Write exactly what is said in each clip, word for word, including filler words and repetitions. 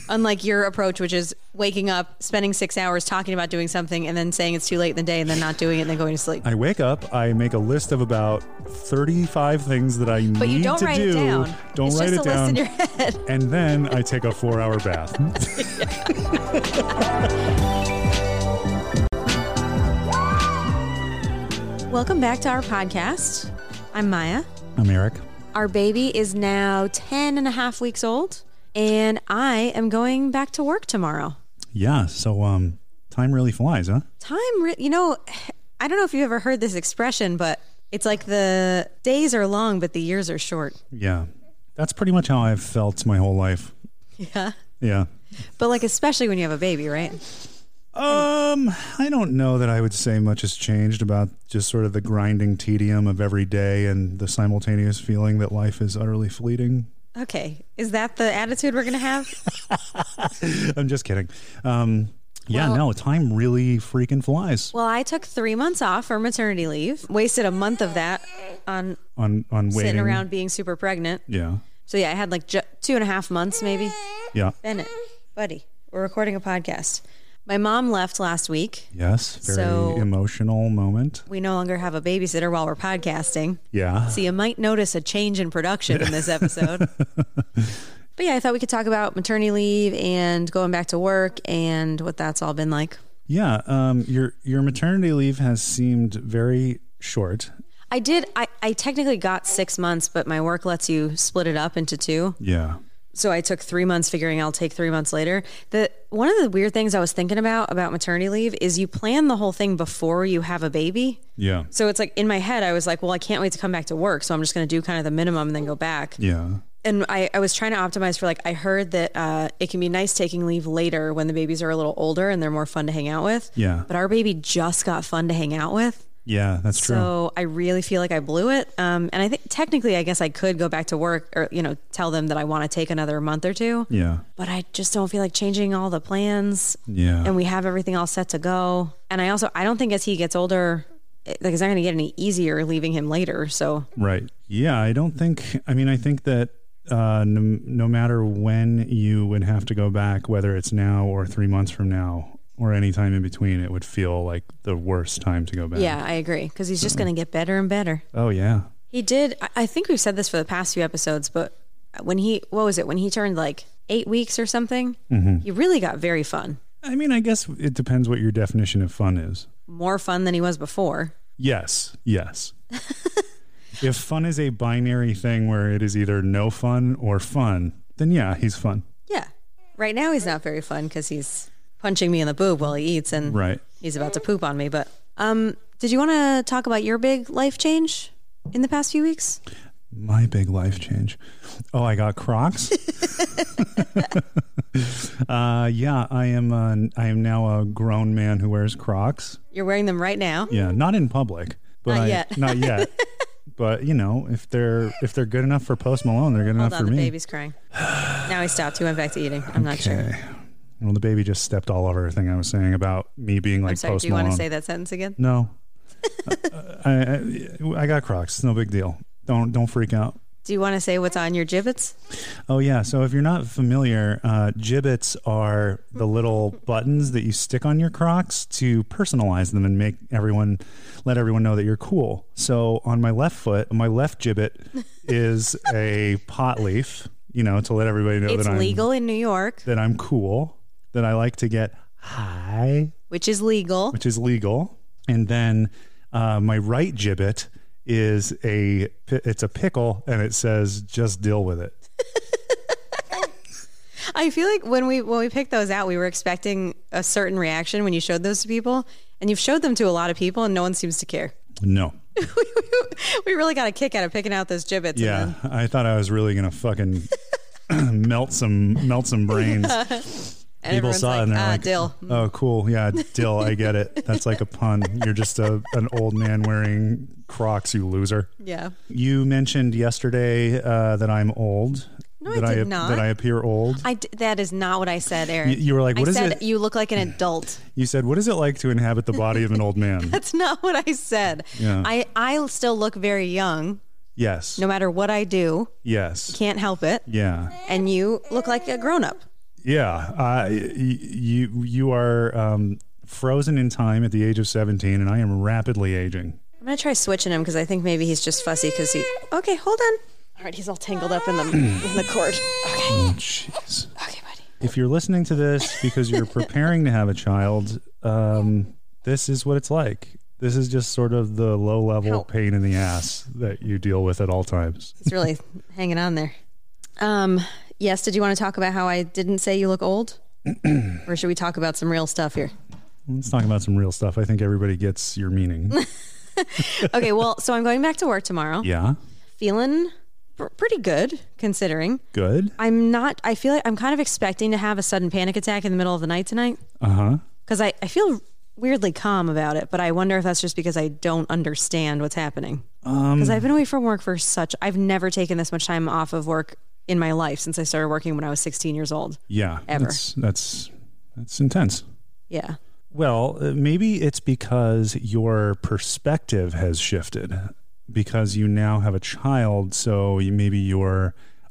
Unlike your approach, which is waking up, spending six hours talking about doing something, and then saying it's too late in the day, and then not doing it, and then going to sleep. I wake up, I make a list of about thirty-five things that I need to do. But you don't write it down. Don't it's write just it a down. List in your head. And then I take a four-hour bath. Welcome back to our podcast. I'm Maya. I'm Eric. Our baby is now ten and a half weeks old, and I am going back to work tomorrow. Yeah, so um, time really flies, huh? Time, re- you know, I don't know if you ever heard this expression, but it's like the days are long, but the years are short. Yeah, that's pretty much how I've felt my whole life. Yeah. Yeah. But like, especially when you have a baby, right? Um, I don't know that I would say much has changed about just sort of the grinding tedium of every day and the simultaneous feeling that life is utterly fleeting. Okay. Is that the attitude we're going to have? I'm just kidding. Um, yeah, well, no, time really freaking flies. Well, I took three months off for maternity leave. Wasted a month of that on on on waiting. Sitting around being super pregnant. Yeah. So yeah, I had like ju- two and a half months maybe. Yeah. Bennett, buddy, we're recording a podcast. My mom left last week. Yes, very so emotional moment. We no longer have a babysitter while we're podcasting. Yeah. So you might notice a change in production in this episode. But yeah, I thought we could talk about maternity leave and going back to work and what that's all been like. Yeah, um, your your maternity leave has seemed very short. I did. I, I technically got six months, but my work lets you split it up into two. Yeah. So I took three months figuring I'll take three months later. The one of the weird things I was thinking about about maternity leave is you plan the whole thing before you have a baby. Yeah. So it's like in my head, I was like, well, I can't wait to come back to work. So I'm just going to do kind of the minimum and then go back. Yeah. And I, I was trying to optimize for like, I heard that uh, it can be nice taking leave later when the babies are a little older and they're more fun to hang out with. Yeah. But our baby just got fun to hang out with. Yeah, that's true. So I really feel like I blew it. Um, and I think technically, I guess I could go back to work or, you know, tell them that I want to take another month or two. Yeah. But I just don't feel like changing all the plans. Yeah. And we have everything all set to go. And I also, I don't think as he gets older, like it's not going to get any easier leaving him later. So. Right. Yeah, I don't think, I mean, I think that uh, no, no matter when you would have to go back, whether it's now or three months from now, or any time in between, it would feel like the worst time to go back. Yeah, I agree. Because he's so. just going to get better and better. Oh, yeah. He did. I think we've said this for the past few episodes, but when he, what was it? When he turned like eight weeks or something, mm-hmm. he really got very fun. I mean, I guess it depends what your definition of fun is. More fun than he was before. Yes. Yes. If fun is a binary thing where it is either no fun or fun, then yeah, he's fun. Yeah. Right now he's not very fun because he's punching me in the boob while he eats and right. he's about to poop on me. But um, did you want to talk about your big life change in the past few weeks? My big life change. Oh, I got Crocs. uh, yeah, I am. Uh, I am now a grown man who wears Crocs. You're wearing them right now. Yeah, not in public. But not I, yet. Not yet. But you know, if they're if they're good enough for Post Malone, they're good Hold enough on, for the me. Baby's crying. Now he stopped. He went back to eating. I'm not okay. sure. Well, the baby just stepped all over everything I was saying about me being like I'm sorry, Post do you Malone. want to say that sentence again? No. I, I I got Crocs. It's no big deal. Don't don't freak out. Do you want to say what's on your gibbets? Oh, yeah. So if you're not familiar, uh, gibbets are the little buttons that you stick on your Crocs to personalize them and make everyone, let everyone know that you're cool. So on my left foot, my left gibbet is a pot leaf, you know, to let everybody know it's that I'm legal in New York. That I'm cool, that I like to get high. Which is legal. Which is legal. And then uh, my right gibbet is a it's a pickle and it says just deal with it. I feel like when we when we picked those out, we were expecting a certain reaction when you showed those to people, and you've showed them to a lot of people and no one seems to care. No. We really got a kick out of picking out those gibbets. Yeah, and then... I thought I was really gonna fucking melt some melt some brains. Yeah. And people saw like, it and they're ah, like, dill. "Oh, cool, yeah, dill. I get it. That's like a pun. You're just a an old man wearing Crocs, you loser." Yeah. You mentioned yesterday uh, that I'm old. No, that I did I, not. That I appear old. I d- that is not what I said, Eric. You, you were like, "What I is said it?" You look like an adult. You said, "What is it like to inhabit the body of an old man?" That's not what I said. Yeah. I I still look very young. Yes. No matter what I do. Yes. Can't help it. Yeah. And you look like a grown up. Yeah. Uh, y- you, you are um, frozen in time at the age of seventeen, and I am rapidly aging. I'm going to try switching him because I think maybe he's just fussy because he... Okay, hold on. All right, he's all tangled up in the in the cord. Okay. Oh, jeez. Okay, buddy. If you're listening to this because you're preparing to have a child, um, this is what it's like. This is just sort of the low-level Help. pain in the ass that you deal with at all times. He's really hanging on there. Um, yes, did you want to talk about how I didn't say you look old? Or should we talk about some real stuff here? Let's talk about some real stuff. I think everybody gets your meaning. Okay, well, so I'm going back to work tomorrow. Yeah. Feeling pr- pretty good, considering. Good. I'm not, I feel like I'm kind of expecting to have a sudden panic attack in the middle of the night tonight. Uh-huh. Because I, I feel weirdly calm about it, but I wonder if that's just because I don't understand what's happening. Because um, I've been away from work for such, I've never taken this much time off of work in my life since I started working when I was sixteen years old. Yeah. Ever. That's, that's, that's intense. Yeah. Well, uh, maybe it's because your perspective has shifted because you now have a child. So you, maybe your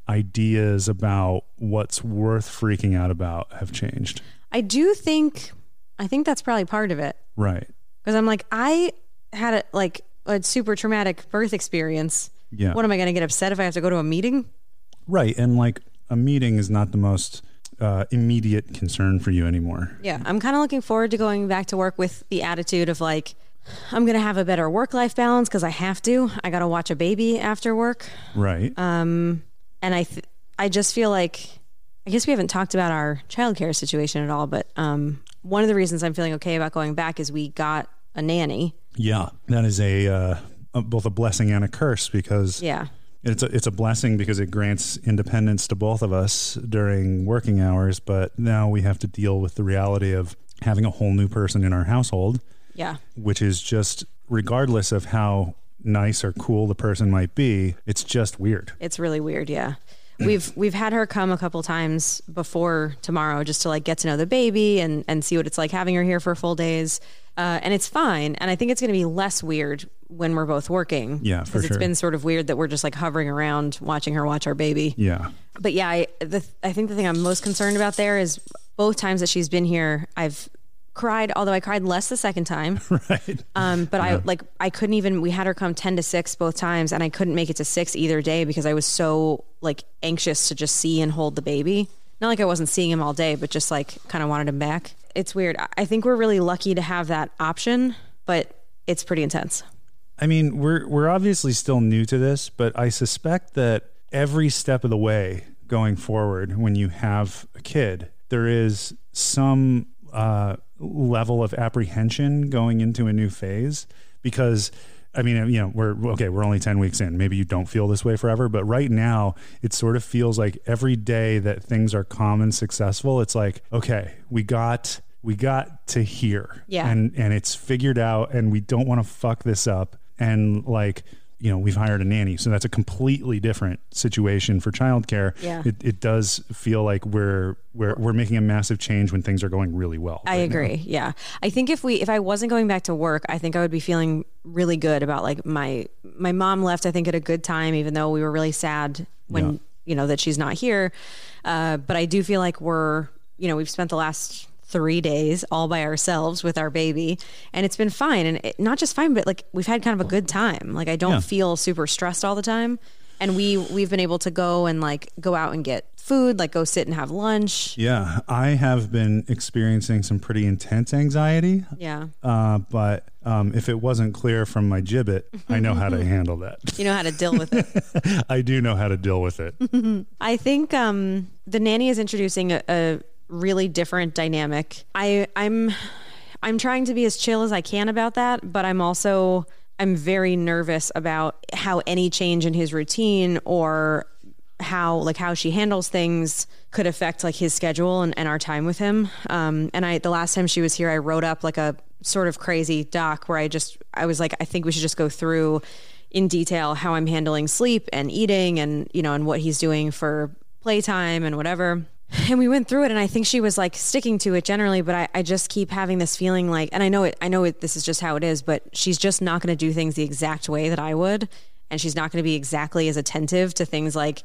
ideas about what's worth freaking out about have changed. I do think, I think that's probably part of it. Right. Because I'm like, I had a, like a super traumatic birth experience. Yeah. What am I going to get upset if I have to go to a meeting? Right. And like a meeting is not the most uh, immediate concern for you anymore. Yeah. I'm kind of looking forward to going back to work with the attitude of like, I'm going to have a better work-life balance because I have to. I got to watch a baby after work. Right. Um, and I, th- I just feel like, I guess we haven't talked about our childcare situation at all, but um, one of the reasons I'm feeling okay about going back is we got a nanny. Yeah. That is a, uh, a both a blessing and a curse because Yeah. It's a, it's a blessing because it grants independence to both of us during working hours, but now we have to deal with the reality of having a whole new person in our household. Yeah. Which is just, regardless of how nice or cool the person might be, it's just weird. It's really weird, yeah. We've we've had her come a couple times before tomorrow just to like get to know the baby and, and see what it's like having her here for full days. Uh, and it's fine. And I think it's going to be less weird when we're both working. Yeah, for Because sure. it's been sort of weird that we're just like hovering around watching her watch our baby. Yeah. But yeah, I, the, I think the thing I'm most concerned about there is both times that she's been here, I've cried, although I cried less the second time. Right. Um, but yeah. I like, I couldn't even, we had her come ten to six both times and I couldn't make it to six either day because I was so like anxious to just see and hold the baby. Not like I wasn't seeing him all day, but just like kind of wanted him back. It's weird. I think we're really lucky to have that option, but it's pretty intense. I mean, we're we're obviously still new to this, but I suspect that every step of the way going forward, when you have a kid, there is some uh, level of apprehension going into a new phase because, I mean, you know, we're okay, we're only ten weeks in. Maybe you don't feel this way forever, but right now it sort of feels like every day that things are calm and successful, it's like, okay, we got we got to here. Yeah. And and it's figured out and we don't want to fuck this up. And like, you know, we've hired a nanny, so that's a completely different situation for childcare. Yeah. It it does feel like we're we're we're making a massive change when things are going really well. I right agree. now. Yeah. I think if we if I wasn't going back to work, I think I would be feeling really good about like my my mom left I think at a good time, even though we were really sad when Yeah. you know that she's not here. Uh, but I do feel like we're, you know, we've spent the last three days all by ourselves with our baby and it's been fine. And it, not just fine, but like we've had kind of a good time. Like I don't Yeah. feel super stressed all the time. And we, we've been able to go and like go out and get food, like go sit and have lunch. Yeah, I have been experiencing some pretty intense anxiety. Yeah. Uh, but um, if it wasn't clear from my gibbet, I know how to handle that. You know how to deal with it. I do know how to deal with it. I think um, the nanny is introducing a, a really different dynamic. I, I'm, I'm trying to be as chill as I can about that, but I'm also, I'm very nervous about how any change in his routine or how, like how she handles things could affect like his schedule and, and our time with him. Um, and I, the last time she was here, I wrote up like a sort of crazy doc where I just, I was like, I think we should just go through in detail how I'm handling sleep and eating and, you know, and what he's doing for playtime and whatever. And we went through it and I think she was like sticking to it generally, but I, I just keep having this feeling like, and I know it, I know it, this is just how it is, but she's just not going to do things the exact way that I would. And she's not going to be exactly as attentive to things like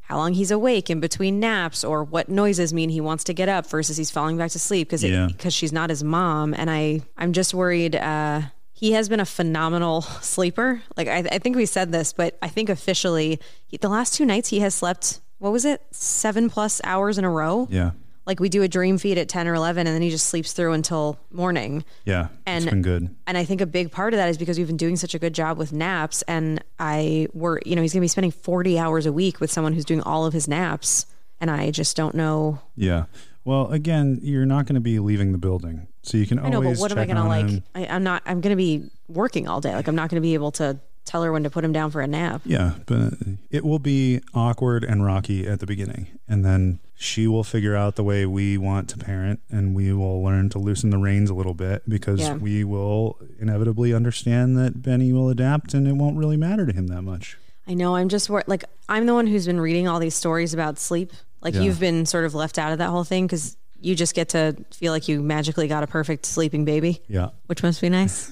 how long he's awake in between naps, or what noises mean he wants to get up versus he's falling back to sleep because Yeah. because she's not his mom. And I, I'm just worried. Uh, he has been a phenomenal sleeper. Like I, I think we said this, but I think officially he, the last two nights he has slept, what was it? Seven plus hours in a row. Yeah. Like we do a dream feed at ten or eleven and then he just sleeps through until morning. Yeah. And- it's been good. And I think a big part of that is because we've been doing such a good job with naps, and I were, you know, he's going to be spending forty hours a week with someone who's doing all of his naps. And I just don't know. Yeah. Well, again, you're not going to be leaving the building, so you can I know, always but what am I check going to on like? him. I, I'm not, I'm going to be working all day. Like I'm not going to be able to tell her when to put him down for a nap. Yeah, but it will be awkward and rocky at the beginning, and then she will figure out the way we want to parent, and we will learn to loosen the reins a little bit because Yeah. we will inevitably understand that Benny will adapt and it won't really matter to him that much. I know. I'm just wor- like, I'm the one who's been reading all these stories about sleep. Like Yeah. you've been sort of left out of that whole thing because you just get to feel like you magically got a perfect sleeping baby. Yeah. Which must be nice.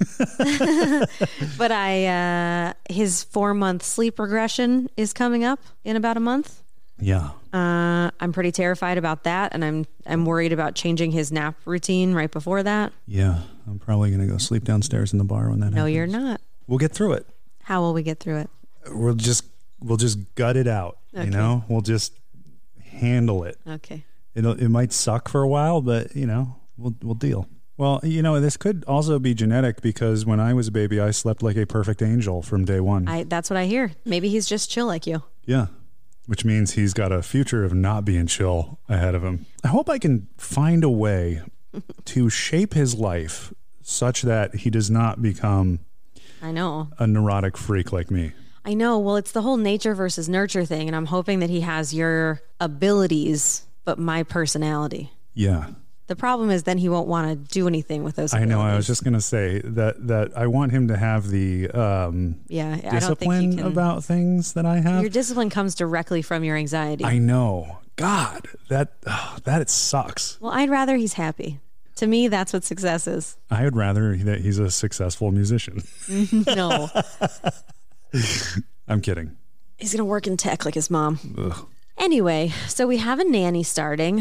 But I, uh, his four month sleep regression is coming up in about a month. Yeah. Uh, I'm pretty terrified about that. And I'm, I'm worried about changing his nap routine right before that. Yeah. I'm probably going to go sleep downstairs in the bar when that No, happens. you're not. We'll get through it. How will we get through it? We'll just, we'll just gut it out. Okay. You know, we'll just handle it. Okay. It'll, it might suck for a while, but you know, we'll, we'll deal. Well, you know, this could also be genetic because when I was a baby, I slept like a perfect angel from day one. I, that's what I hear. Maybe he's just chill like you. Yeah. Which means he's got a future of not being chill ahead of him. I hope I can find a way to shape his life such that he does not become I know. a neurotic freak like me. I know. Well, it's the whole nature versus nurture thing. And I'm hoping that he has your abilities, but my personality. Yeah. The problem is then he won't want to do anything with those I abilities. know. I was just going to say that, that I want him to have the um, yeah, I don't think discipline you can. about things that I have. Your discipline comes directly from your anxiety. I know. God, that, oh, that it sucks. Well, I'd rather he's happy. To me, that's what success is. I would rather that he's a successful musician. No. I'm kidding. He's going to work in tech like his mom. Ugh. Anyway, so we have a nanny starting.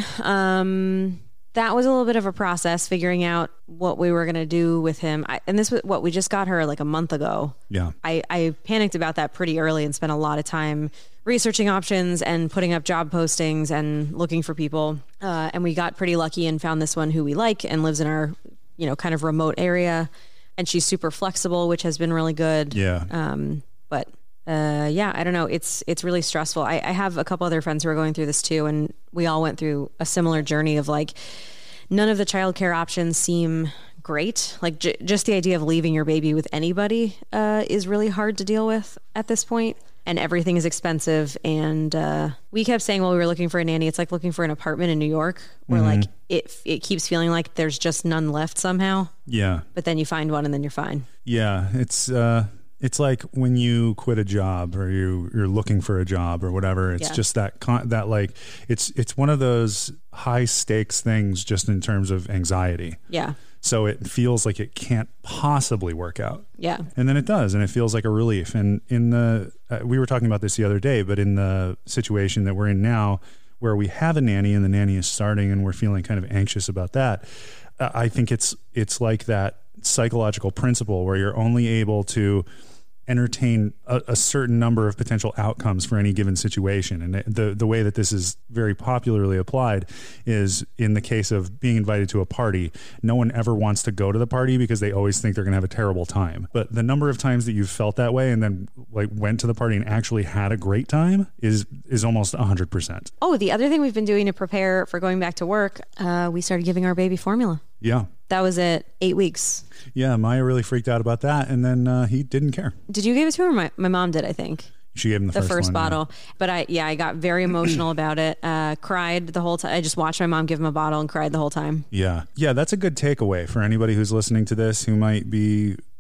Um, that was a little bit of a process figuring out what we were going to do with him. I, and this was what we just got her like a month ago. Yeah. I, I panicked about that pretty early and spent a lot of time researching options and putting up job postings and looking for people. Uh, and we got pretty lucky and found this one who we like and lives in our, you know, kind of remote area. And she's super flexible, which has been really good. Yeah. Um, but uh, yeah, I don't know. It's it's really stressful. I, I have a couple other friends who are going through this too, and we all went through a similar journey of like none of the childcare options seem great. Like j- just the idea of leaving your baby with anybody uh, is really hard to deal with at this point. And everything is expensive. And uh, we kept saying while we were looking for a nanny, it's like looking for an apartment in New York, where Mm-hmm. like it it keeps feeling like there's just none left somehow. Yeah. But then you find one, and then you're fine. Yeah. It's, uh, it's like when you quit a job or you you're looking for a job or whatever. It's Yeah. just that con- that like it's it's one of those high stakes things just in terms of anxiety. Yeah, So it feels like it can't possibly work out. yeah, And then it does, and it feels like a relief. And in the, uh, we were talking about this the other day, but in the situation that we're in now, where we have a nanny and the nanny is starting, and we're feeling kind of anxious about that, uh, I think it's it's like that psychological principle where you're only able to entertain a, a certain number of potential outcomes for any given situation. And the the way that this is very popularly applied is in the case of being invited to a party. No one ever wants to go to the party because they always think they're going to have a terrible time. But the number of times that you've felt that way and then like went to the party and actually had a great time is is almost one hundred percent. Oh, the other thing we've been doing to prepare for going back to work, uh, we started giving our baby formula. Yeah. That was at eight weeks. Yeah, Maya really freaked out about that, and then uh, he didn't care. Did you give it to her? Or my, my mom did, I think. She gave him the, The first, first one, bottle. But I, yeah, I got very emotional about it. Uh, cried the whole time. I just watched my mom give him a bottle and cried the whole time. Yeah. Yeah, that's a good takeaway for anybody who's listening to this who might be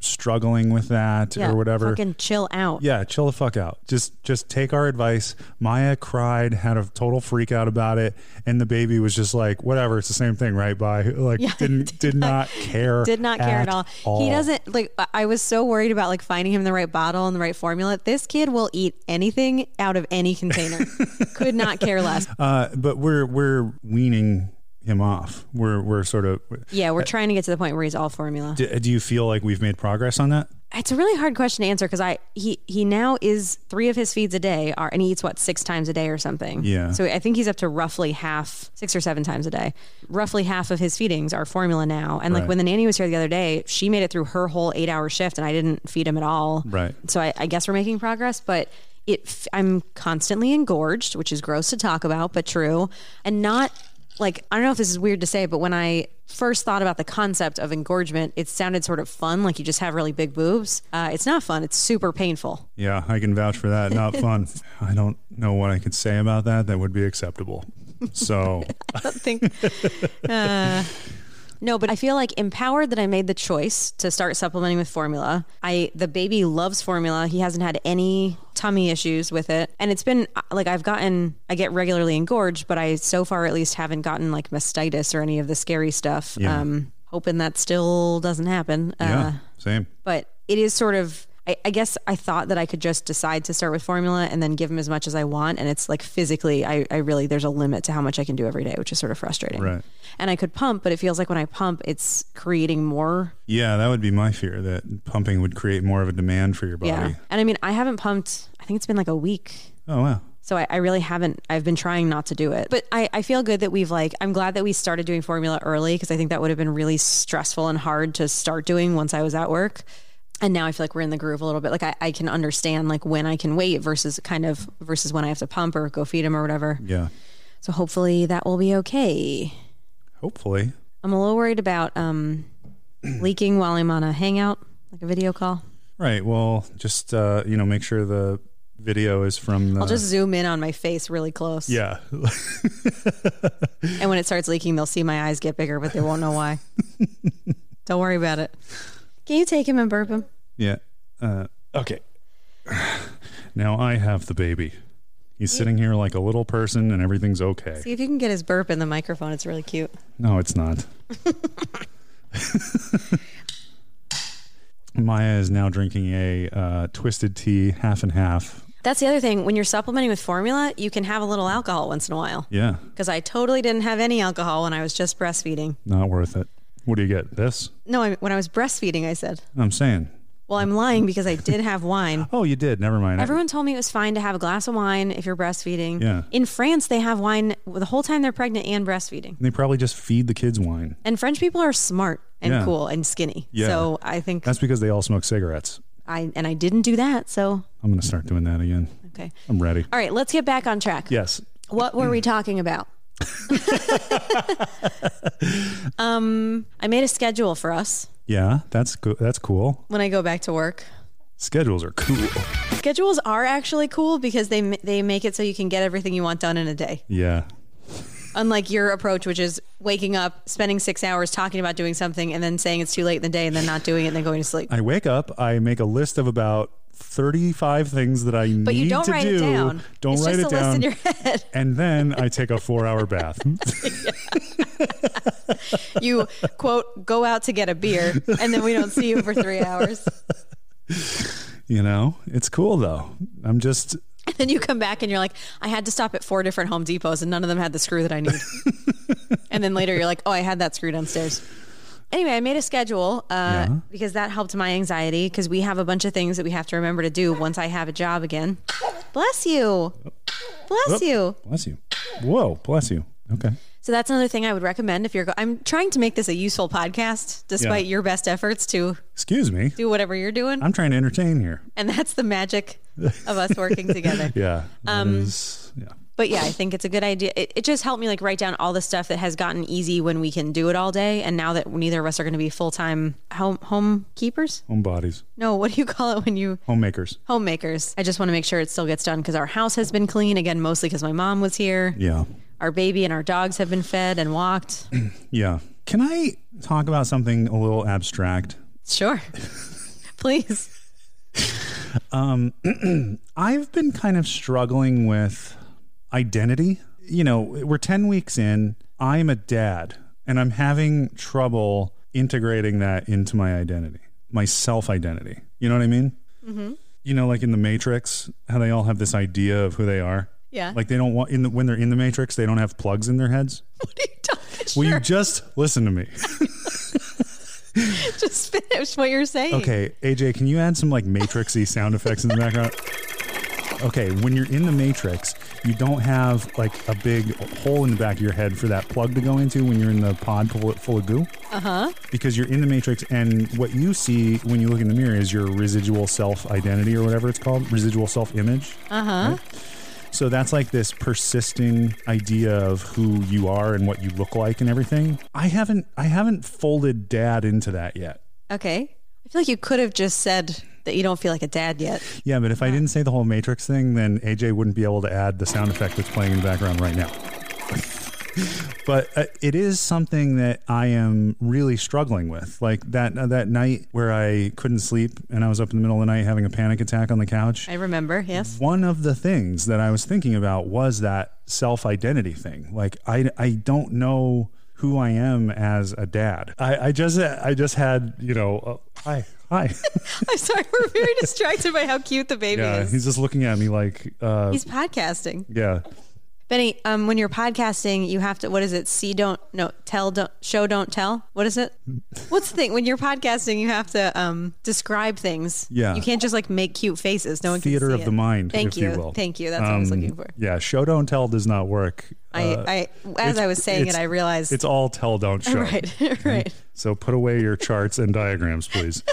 struggling with that Yeah, or whatever. fucking chill out. Yeah, chill the fuck out. Just just take our advice. Maya cried, had a total freak out about it, and the baby was just like, whatever, it's the same thing, right? Bye. Like Yeah, didn't did not care. Did not care at, at all. all. He doesn't like I was so worried about like finding him the right bottle and the right formula. This kid will eat anything out of any container. Could not care less. Uh, but we're we're weaning him off. We're we're sort of Yeah, we're trying to get to the point where he's all formula. do, do you feel like we've made progress on that? It's a really hard question to answer because I he he now is three of his feeds a day are and he eats what six times a day or something. Yeah. So I think he's up to roughly half six or seven times a day. Roughly half of his feedings are formula now. And like Right. when the nanny was here the other day, she made it through her whole eight hour shift and I didn't feed him at all. Right. So I, I guess we're making progress, but it I'm constantly engorged, which is gross to talk about, but true, and not. Like, I don't know if this is weird to say, but when I first thought about the concept of engorgement, it sounded sort of fun, like you just have really big boobs. Uh, it's not fun. It's super painful. Yeah, I can vouch for that. Not fun. I don't know what I could say about that that would be acceptable. So I don't think... Uh, no, but I feel like empowered that I made the choice to start supplementing with formula. I the baby loves formula. He hasn't had any tummy issues with it. And it's been like I've gotten, I get regularly engorged, but I so far at least haven't gotten like mastitis or any of the scary stuff. Yeah. Um, hoping that still doesn't happen. yeah, Uh, same. but it is sort of I, I guess I thought that I could just decide to start with formula and then give him as much as I want, and it's like physically I, I really there's a limit to how much I can do every day, which is sort of frustrating. Right. And I could pump, but it feels like when I pump it's creating more. Yeah, that would be my fear, that pumping would create more of a demand for your body. Yeah. And I mean I haven't pumped, I think it's been like a week. Oh wow. So I, I really haven't, I've been trying not to do it. But I, I feel good that we've like, I'm glad that we started doing formula early because I think that would have been really stressful and hard to start doing once I was at work. And now I feel like we're in the groove a little bit. Like I, I can understand like when I can wait versus kind of versus when I have to pump or go feed him or whatever. Yeah. So hopefully that will be okay. Hopefully. I'm a little worried about um, leaking while I'm on a hangout, like a video call. Right. Well, just uh, you know, make sure the video is from the... I'll just zoom in on my face really close. Yeah. And when it starts leaking, they'll see my eyes get bigger, but they won't know why. Don't worry about it. Can you take him and burp him? Yeah. Uh, okay. Now I have the baby. He's sitting here like a little person and everything's okay. See if you can get his burp in the microphone. It's really cute. No, it's not. Maya is now drinking a uh, twisted tea, half and half. That's the other thing. When you're supplementing with formula, you can have a little alcohol once in a while. Yeah. Because I totally didn't have any alcohol when I was just breastfeeding. Not worth it. What do you get? This? No, I, when I was breastfeeding, I said. I'm saying. Well, I'm lying because I did have wine. Oh, you did. Never mind. Everyone told me it was fine to have a glass of wine if you're breastfeeding. Yeah. In France, they have wine the whole time they're pregnant and breastfeeding. They probably just feed the kids wine. And French people are smart and Yeah. cool and skinny. Yeah. So I think That's because they all smoke cigarettes. I, and I didn't do that. So, I'm going to start doing that again. okay. I'm ready. All right, let's get back on track. Yes. What were we talking about? um, I made a schedule for us Yeah, that's co- that's cool. when I go back to work. Schedules are cool. Schedules are actually cool because they ma- they make it so you can get everything you want done in a day. Yeah. Unlike your approach, which is waking up, spending six hours talking about doing something, and then saying it's too late in the day, and then not doing it, and then going to sleep. I wake up, I make a list of about thirty-five things that I need to do. But you don't write it down. Don't it's write just it a down. list in your head. And then I take a four-hour bath. You, quote, go out to get a beer, and then we don't see you for three hours. You know, it's cool though. I'm just... And then you come back and you're like, I had to stop at four different Home Depots and none of them had the screw that I need. And then later you're like, oh, I had that screw downstairs. Anyway, I made a schedule uh, Yeah. because that helped my anxiety because we have a bunch of things that we have to remember to do once I have a job again. Bless you. Bless Oh, you. Bless you. Whoa, bless you. Okay. So that's another thing I would recommend if you're, go- I'm trying to make this a useful podcast despite Yeah. your best efforts to Excuse me. do whatever you're doing. I'm trying to entertain here. And that's the magic of us working together. Yeah. that Um, is- yeah. But yeah, I think it's a good idea. It, it just helped me like write down all the stuff that has gotten easy when we can do it all day. And now that neither of us are going to be full-time home home keepers. Homebodies. No, what do you call it when you Homemakers. homemakers? I just want to make sure it still gets done because our house has been clean again, mostly because my mom was here. Yeah. Our baby and our dogs have been fed and walked. Yeah. Can I talk about something a little abstract? Sure. Please. Um, I've been kind of struggling with identity. You know, we're ten weeks in. I'm a dad, and I'm having trouble integrating that into my identity, my self-identity. You know what I mean? Mm-hmm. You know, like in the Matrix, how they all have this idea of who they are. Yeah. Like they don't want in the, when they're in the Matrix, they don't have plugs in their heads. What are you talking? Will Sure. you just listen to me? Just finish what you're saying. Okay, A J, can you add some like Matrix-y sound effects in the background? Okay, when you're in the Matrix, you don't have like a big hole in the back of your head for that plug to go into when you're in the pod full of, full of goo. Uh-huh. Because you're in the Matrix, and what you see when you look in the mirror is your residual self-identity or whatever it's called, residual self-image. Uh-huh. Right? So that's like this persisting idea of who you are and what you look like and everything. I haven't I haven't folded dad into that yet. Okay. I feel like you could have just said that you don't feel like a dad yet. Yeah, but if I didn't say the whole Matrix thing, then A J wouldn't be able to add the sound effect that's playing in the background right now. But uh, it is something that I am really struggling with. Like that uh, that night where I couldn't sleep and I was up in the middle of the night having a panic attack on the couch. I remember, yes. One of the things that I was thinking about was that self-identity thing. Like I, I don't know who I am as a dad. I, I just I just had, you know, uh, hi, hi. I'm sorry, we're very distracted by how cute the baby Yeah, is. he's just looking at me like uh, He's podcasting. yeah. Benny, um, when you're podcasting, you have to, what is it? See, don't, no, tell, don't, show, don't tell. What is it? What's the thing? When you're podcasting, you have to um, describe things. Yeah. You can't just like make cute faces. No one Theater can see of it. the mind, Thank if you. you will. Thank you. That's what I was Um, looking for. Yeah, show don't tell does not work. I, Uh, I, as it's- I was saying it, it's- I realized. It's all tell don't show. Right, right. So put away your charts and diagrams, please.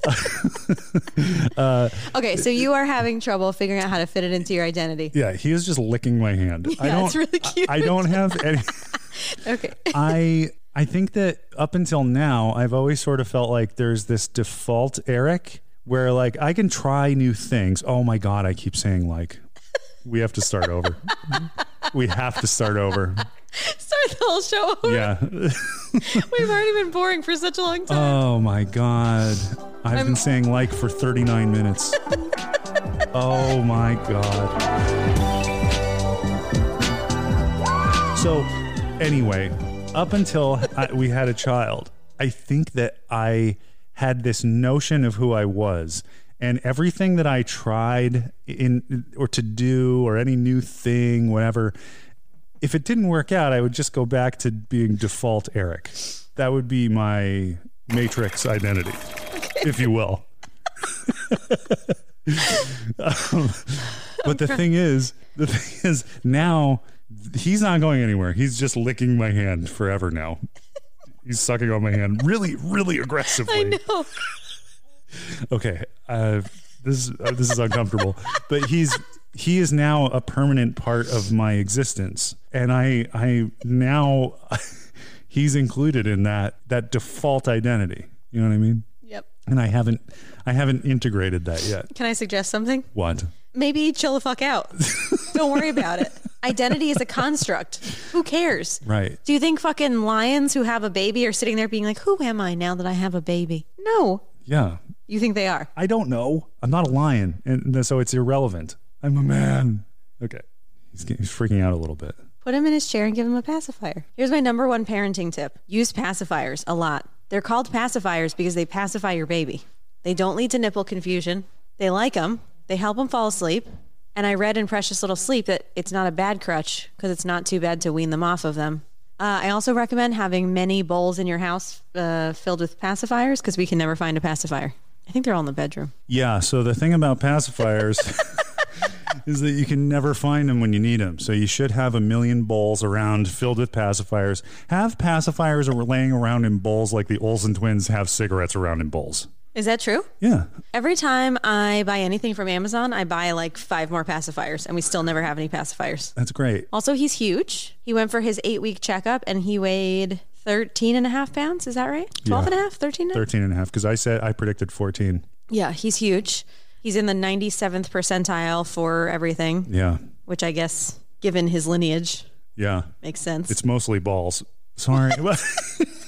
Okay, so you are having trouble figuring out how to fit it into your identity. Yeah, he is just licking my hand. I Yeah, don't, it's really cute. I, I don't have any. Okay. I I think that up until now, I've always sort of felt like there's this default Eric where like I can try new things. Oh my God, I keep saying like, we have to start over. We have to start over. Start the whole show over. Yeah. We've already been boring for such a long time. Oh my God. I've I'm- been saying like for thirty-nine minutes. Oh my God. So anyway, up until I, we had a child, I think that I had this notion of who I was, and everything that I tried in or to do or any new thing, whatever, if it didn't work out, I would just go back to being default Eric. That would be my Matrix identity, if you will. um, but the thing is, the thing is now he's not going anywhere. He's just licking my hand forever now. He's sucking on my hand really, really aggressively. I know. Okay, uh, this uh, this is uncomfortable, but he's he is now a permanent part of my existence, and I I now he's included in that that default identity. You know what I mean? Yep. And I haven't I haven't integrated that yet. Can I suggest something? What? Maybe chill the fuck out. Don't worry about it. Identity is a construct. Who cares? Right. Do you think fucking lions who have a baby are sitting there being like, who am I now that I have a baby? No. Yeah. You think they are? I don't know. I'm not a lion, and so it's irrelevant. I'm a man. Okay. He's, getting, he's freaking out a little bit. Put him in his chair and give him a pacifier. Here's my number one parenting tip. Use pacifiers a lot. They're called pacifiers because they pacify your baby. They don't lead to nipple confusion. They like them. They help them fall asleep. And I read in Precious Little Sleep that it's not a bad crutch because it's not too bad to wean them off of them. Uh, I also recommend having many bowls in your house uh, filled with pacifiers because we can never find a pacifier. I think they're all in the bedroom. Yeah, so the thing about pacifiers is that you can never find them when you need them. So you should have a million bowls around filled with pacifiers. Have pacifiers laying around in bowls like the Olsen twins have cigarettes around in bowls. Is that true? Yeah. Every time I buy anything from Amazon, I buy like five more pacifiers, and we still never have any pacifiers. That's great. Also, he's huge. He went for his eight-week checkup, and he weighed thirteen and a half pounds. Is that right? twelve Yeah. and a half? thirteen and a half? thirteen and a half, because I said I predicted fourteen. Yeah, he's huge. He's in the ninety-seventh percentile for everything, Yeah. which I guess, given his lineage, Yeah. makes sense. It's mostly balls. Sorry. That's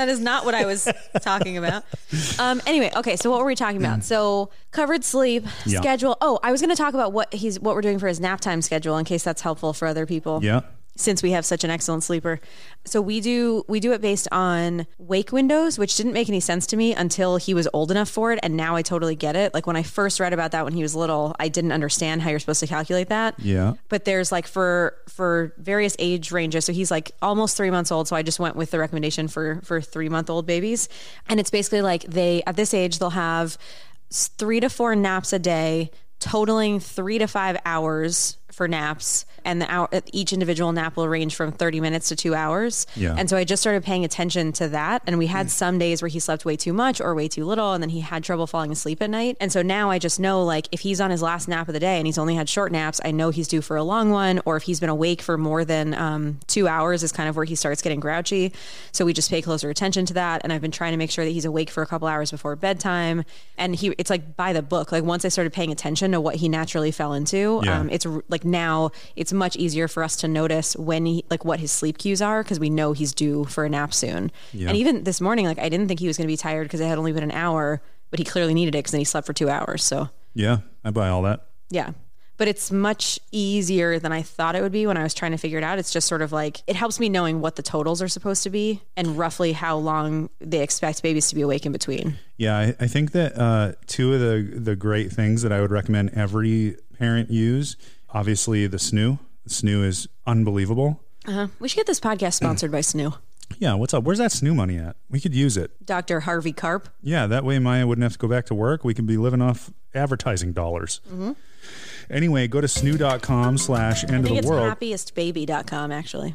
That is not what I was talking about. Um, anyway, okay. So what were we talking about? So covered sleep Yeah. schedule. Oh, I was going to talk about what he's what we're doing for his nap time schedule in case that's helpful for other people. Yeah. Since we have such an excellent sleeper. So we do we do it based on wake windows, which didn't make any sense to me until he was old enough for it. And now I totally get it. Like when I first read about that when he was little, I didn't understand how you're supposed to calculate that. Yeah. But there's like for for various age ranges. So he's like almost three months old. So I just went with the recommendation for for three month old babies. And it's basically like they at this age, they'll have three to four naps a day, totaling three to five hours for naps, and the hour, each individual nap will range from thirty minutes to two hours. Yeah. And so I just started paying attention to that. And we had some days where he slept way too much or way too little, and then he had trouble falling asleep at night. And so now I just know, like, if he's on his last nap of the day and he's only had short naps, I know he's due for a long one. Or if he's been awake for more than um, two hours is kind of where he starts getting grouchy. So we just pay closer attention to that. And I've been trying to make sure that he's awake for a couple hours before bedtime. And he, it's like by the book. Like once I started paying attention to what he naturally fell into, Yeah. um, it's like now it's much easier for us to notice when he, like what his sleep cues are, because we know he's due for a nap soon. Yeah. And even this morning, like I didn't think he was going to be tired because it had only been an hour, but he clearly needed it because then he slept for two hours. So Yeah. I buy all that. yeah. But it's much easier than I thought it would be when I was trying to figure it out. It's just sort of like, it helps me knowing what the totals are supposed to be and roughly how long they expect babies to be awake in between. Yeah, I, I think that uh, two of the the great things that I would recommend every parent use, obviously the S N U. The S N U is unbelievable. Uh-huh. We should get this podcast sponsored by S N U. Yeah, what's up? Where's that S N U money at? We could use it. Doctor Harvey Karp. Yeah, that way Maya wouldn't have to go back to work. We could be living off advertising dollars. Mm-hmm. Anyway, go to snoo.com slash end I of think the it's world. happiest baby dot com actually.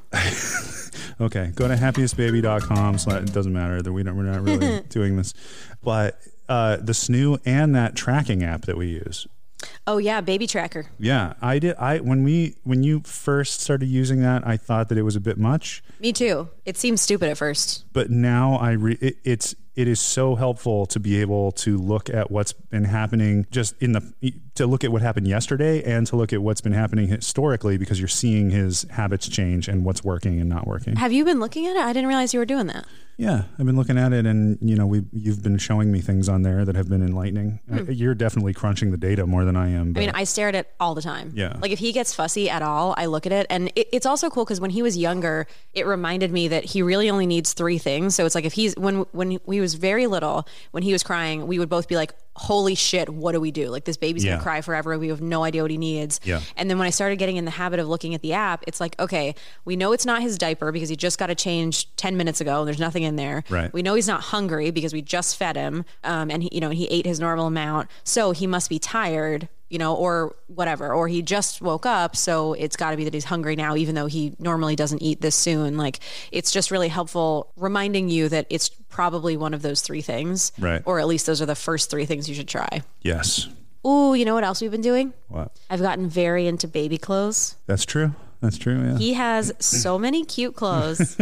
Okay, go to happiest baby dot com. Slash, it doesn't matter that we don't, we're not really doing this. But uh, the S N U and that tracking app that we use. Oh yeah, Baby Tracker. Yeah, I did. I when we when you first started using that, I thought that it was a bit much. Me too. It seems stupid at first. But now I re, it, it's it is so helpful to be able to look at what's been happening just in the to look at what happened yesterday and to look at what's been happening historically, because you're seeing his habits change and what's working and not working. Have you been looking at it? I didn't realize you were doing that. Yeah, I've been looking at it, and you know, we you've been showing me things on there that have been enlightening. Hmm. I, you're definitely crunching the data more than I am. But I mean, I stare at it all the time. Yeah. Like if he gets fussy at all, I look at it. And it, it's also cool because when he was younger, it reminded me that he really only needs three things. So it's like if he's, when, when he was very little, when he was crying, we would both be like, holy shit, what do we do? Like this baby's Yeah. gonna cry forever. We have no idea what he needs. Yeah. And then when I started getting in the habit of looking at the app, it's like, okay, we know it's not his diaper because he just got it changed ten minutes ago and there's nothing in there. Right. We know he's not hungry because we just fed him. Um, and he, you know, he ate his normal amount. So he must be tired, you know, or whatever, or he just woke up. So it's got to be that he's hungry now, even though he normally doesn't eat this soon. Like it's just really helpful reminding you that it's probably one of those three things, Right. or at least those are the first three things you should try. yes, Ooh, you know what else we've been doing? what? I've gotten very into baby clothes. That's true. That's true. Yeah. He has so many cute clothes.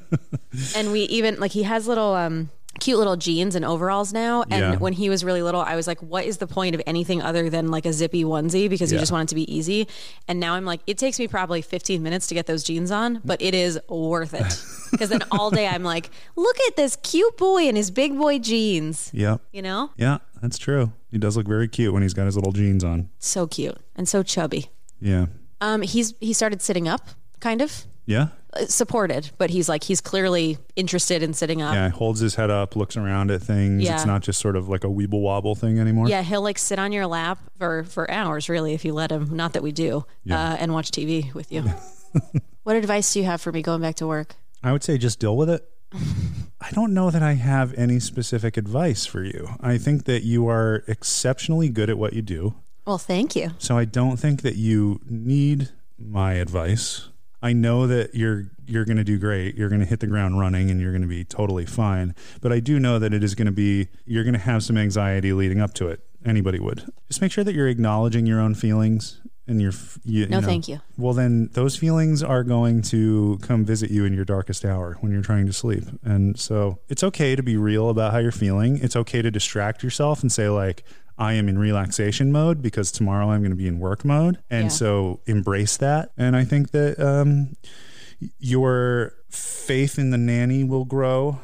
And we even like he has little um cute little jeans and overalls now. And Yeah. when he was really little, I was like, what is the point of anything other than like a zippy onesie? Because you Yeah. just want it to be easy. And now I'm like, it takes me probably fifteen minutes to get those jeans on, but it is worth it. Because then all day I'm like, look at this cute boy in his big boy jeans, Yeah. you know? Yeah, that's true. He does look very cute when he's got his little jeans on. So cute and so chubby. Yeah. Um, he's, he started sitting up kind of. Yeah. Uh, supported, but he's like he's clearly interested in sitting up. Yeah. He holds his head up, looks around at things. Yeah. It's not just sort of like a weeble wobble thing anymore. Yeah, he'll like sit on your lap for for hours, really, if you let him. Not that we do, Yeah. uh, and watch T V with you. What advice do you have for me going back to work? I would say just deal with it. I don't know that I have any specific advice for you. I think that you are exceptionally good at what you do. Well, thank you. So I don't think that you need my advice. I know that you're you're going to do great. You're going to hit the ground running and you're going to be totally fine. But I do know that it is going to be, you're going to have some anxiety leading up to it. Anybody would. Just make sure that you're acknowledging your own feelings and your, you, No, you know, thank you. Well, then those feelings are going to come visit you in your darkest hour when you're trying to sleep. And so it's okay to be real about how you're feeling. It's okay to distract yourself and say like, I am in relaxation mode because tomorrow I'm going to be in work mode. And Yeah. so embrace that. And I think that um, your faith in the nanny will grow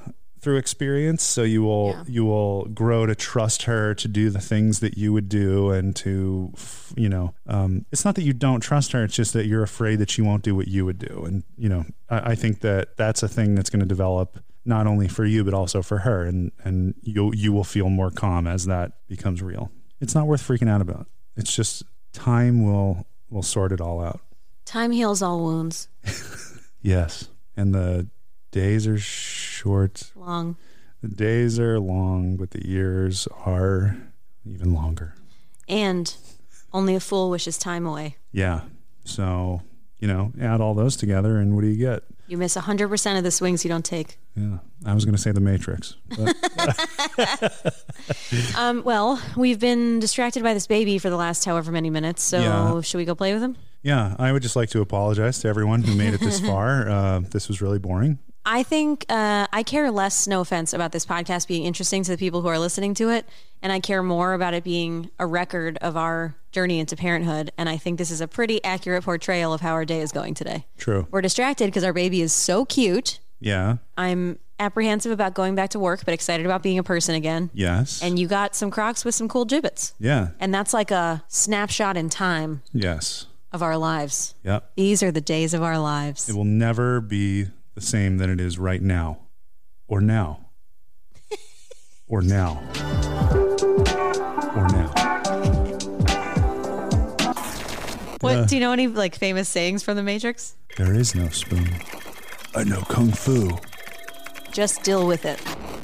through experience. So you will Yeah. you will grow to trust her to do the things that you would do, and to, you know, um, it's not that you don't trust her. It's just that you're afraid that she won't do what you would do. And, you know, I, I think that that's a thing that's going to develop not only for you, but also for her. And, and you you will feel more calm as that becomes real. It's not worth freaking out about. It's just time will will sort it all out. Time heals all wounds. Yes. And the days are short. Long. The days are long, but the years are even longer. And only a fool wishes time away. Yeah. So, you know, add all those together, and what do you get? You miss one hundred percent of the swings you don't take. Yeah. I was going to say The Matrix. But Um, well, we've been distracted by this baby for the last however many minutes, so Yeah. should we go play with him? yeah, I would just like to apologize to everyone who made it this far. Uh, this was really boring. I think uh, I care less, no offense, about this podcast being interesting to the people who are listening to it, and I care more about it being a record of our journey into parenthood, and I think this is a pretty accurate portrayal of how our day is going today. True. We're distracted because our baby is so cute. Yeah. I'm apprehensive about going back to work, but excited about being a person again. Yes. And you got some Crocs with some cool gibbets. yeah. And that's like a snapshot in time Yes. of our lives. Yep. These are the days of our lives. It will never be the same than it is right now, or now, or now, or now. What Uh, do you know any like famous sayings from The Matrix? There is no spoon. I know kung fu. Just deal with it.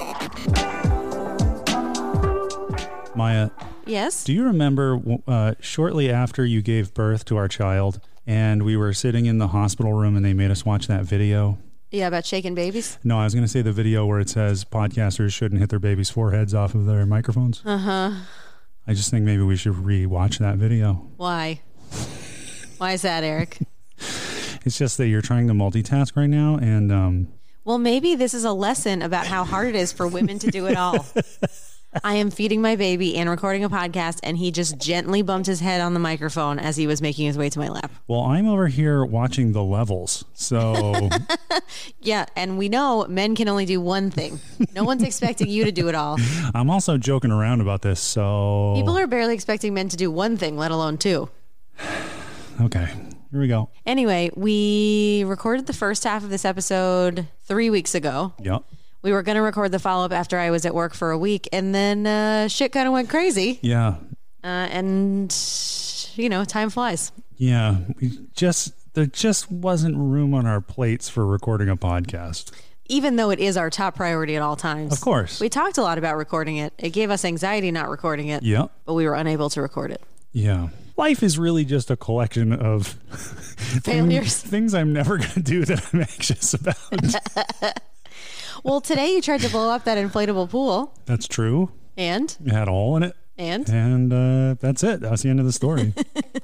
Maya, Yes. do you remember uh, shortly after you gave birth to our child, and we were sitting in the hospital room and they made us watch that video? Yeah, about shaking babies. No, I was going to say the video where it says podcasters shouldn't hit their babies' foreheads off of their microphones. Uh huh. I just think maybe we should re-watch that video. Why? Why is that, Eric? It's just that you're trying to multitask right now, and um, Well, maybe this is a lesson about how hard it is for women to do it all. I am feeding my baby and recording a podcast, and he just gently bumped his head on the microphone as he was making his way to my lap. well, I'm over here watching the levels, so Yeah, and we know men can only do one thing. No one's expecting you to do it all. I'm also joking around about this. So People are barely expecting men to do one thing, let alone two. okay, here we go. Anyway, we recorded the first half of this episode three weeks ago. Yep. We were going to record the follow-up after I was at work for a week, and then uh, shit kind of went crazy. Yeah. Uh, and, you know, time flies. Yeah. We just there just wasn't room on our plates for recording a podcast. Even though it is our top priority at all times. Of course. We talked a lot about recording it. It gave us anxiety not recording it. Yep. But we were unable to record it. Yeah. Life is really just a collection of Failures. things, things I'm never going to do that I'm anxious about. Well, today you tried to blow up that inflatable pool. That's true. And? It had a hole in it. And? And uh, that's it. That's the end of the story.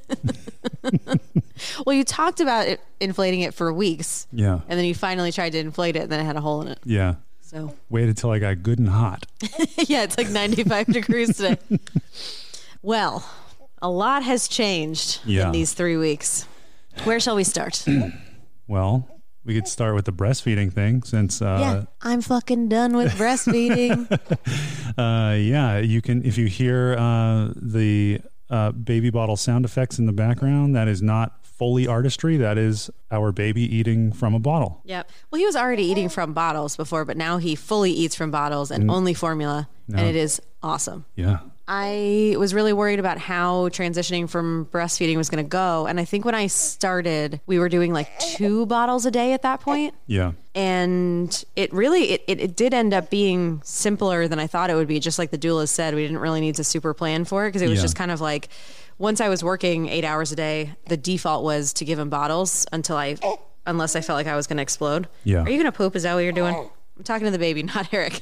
Well, you talked about it, inflating it for weeks. Yeah. And then you finally tried to inflate it, and then it had a hole in it. Yeah. So, Waited till I got good and hot. yeah, it's like ninety-five degrees today. Well, a lot has changed Yeah. in these three weeks. Where shall we start? Well, we could start with the breastfeeding thing since uh yeah, I'm fucking done with breastfeeding. uh yeah, you can if you hear uh the uh baby bottle sound effects in the background, that is not Foley artistry. That is our baby eating from a bottle. Yep. Well, he was already eating from bottles before, but now he fully eats from bottles and only formula, No. and it is awesome. Yeah. I was really worried about how transitioning from breastfeeding was going to go. And I think when I started, we were doing like two bottles a day at that point. Yeah. And it really, it, it, it did end up being simpler than I thought it would be. Just like the doula said, we didn't really need to super plan for it because it was Yeah. just kind of like, once I was working eight hours a day, the default was to give him bottles until I, unless I felt like I was going to explode. Yeah. Are you going to poop? Is that what you're doing? I'm talking to the baby, not Eric.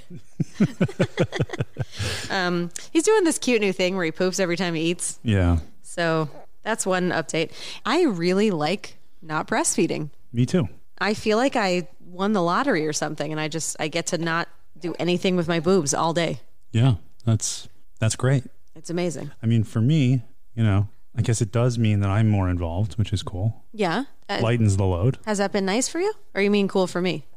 um, he's doing this cute new thing where he poops every time he eats. Yeah. So that's one update. I really like not breastfeeding. Me too. I feel like I won the lottery or something, and I just I get to not do anything with my boobs all day. Yeah. That's that's great. It's amazing. I mean, for me, you know, I guess it does mean that I'm more involved, which is cool. Yeah. Uh, Lightens the load. has that been nice for you? Or you mean cool for me?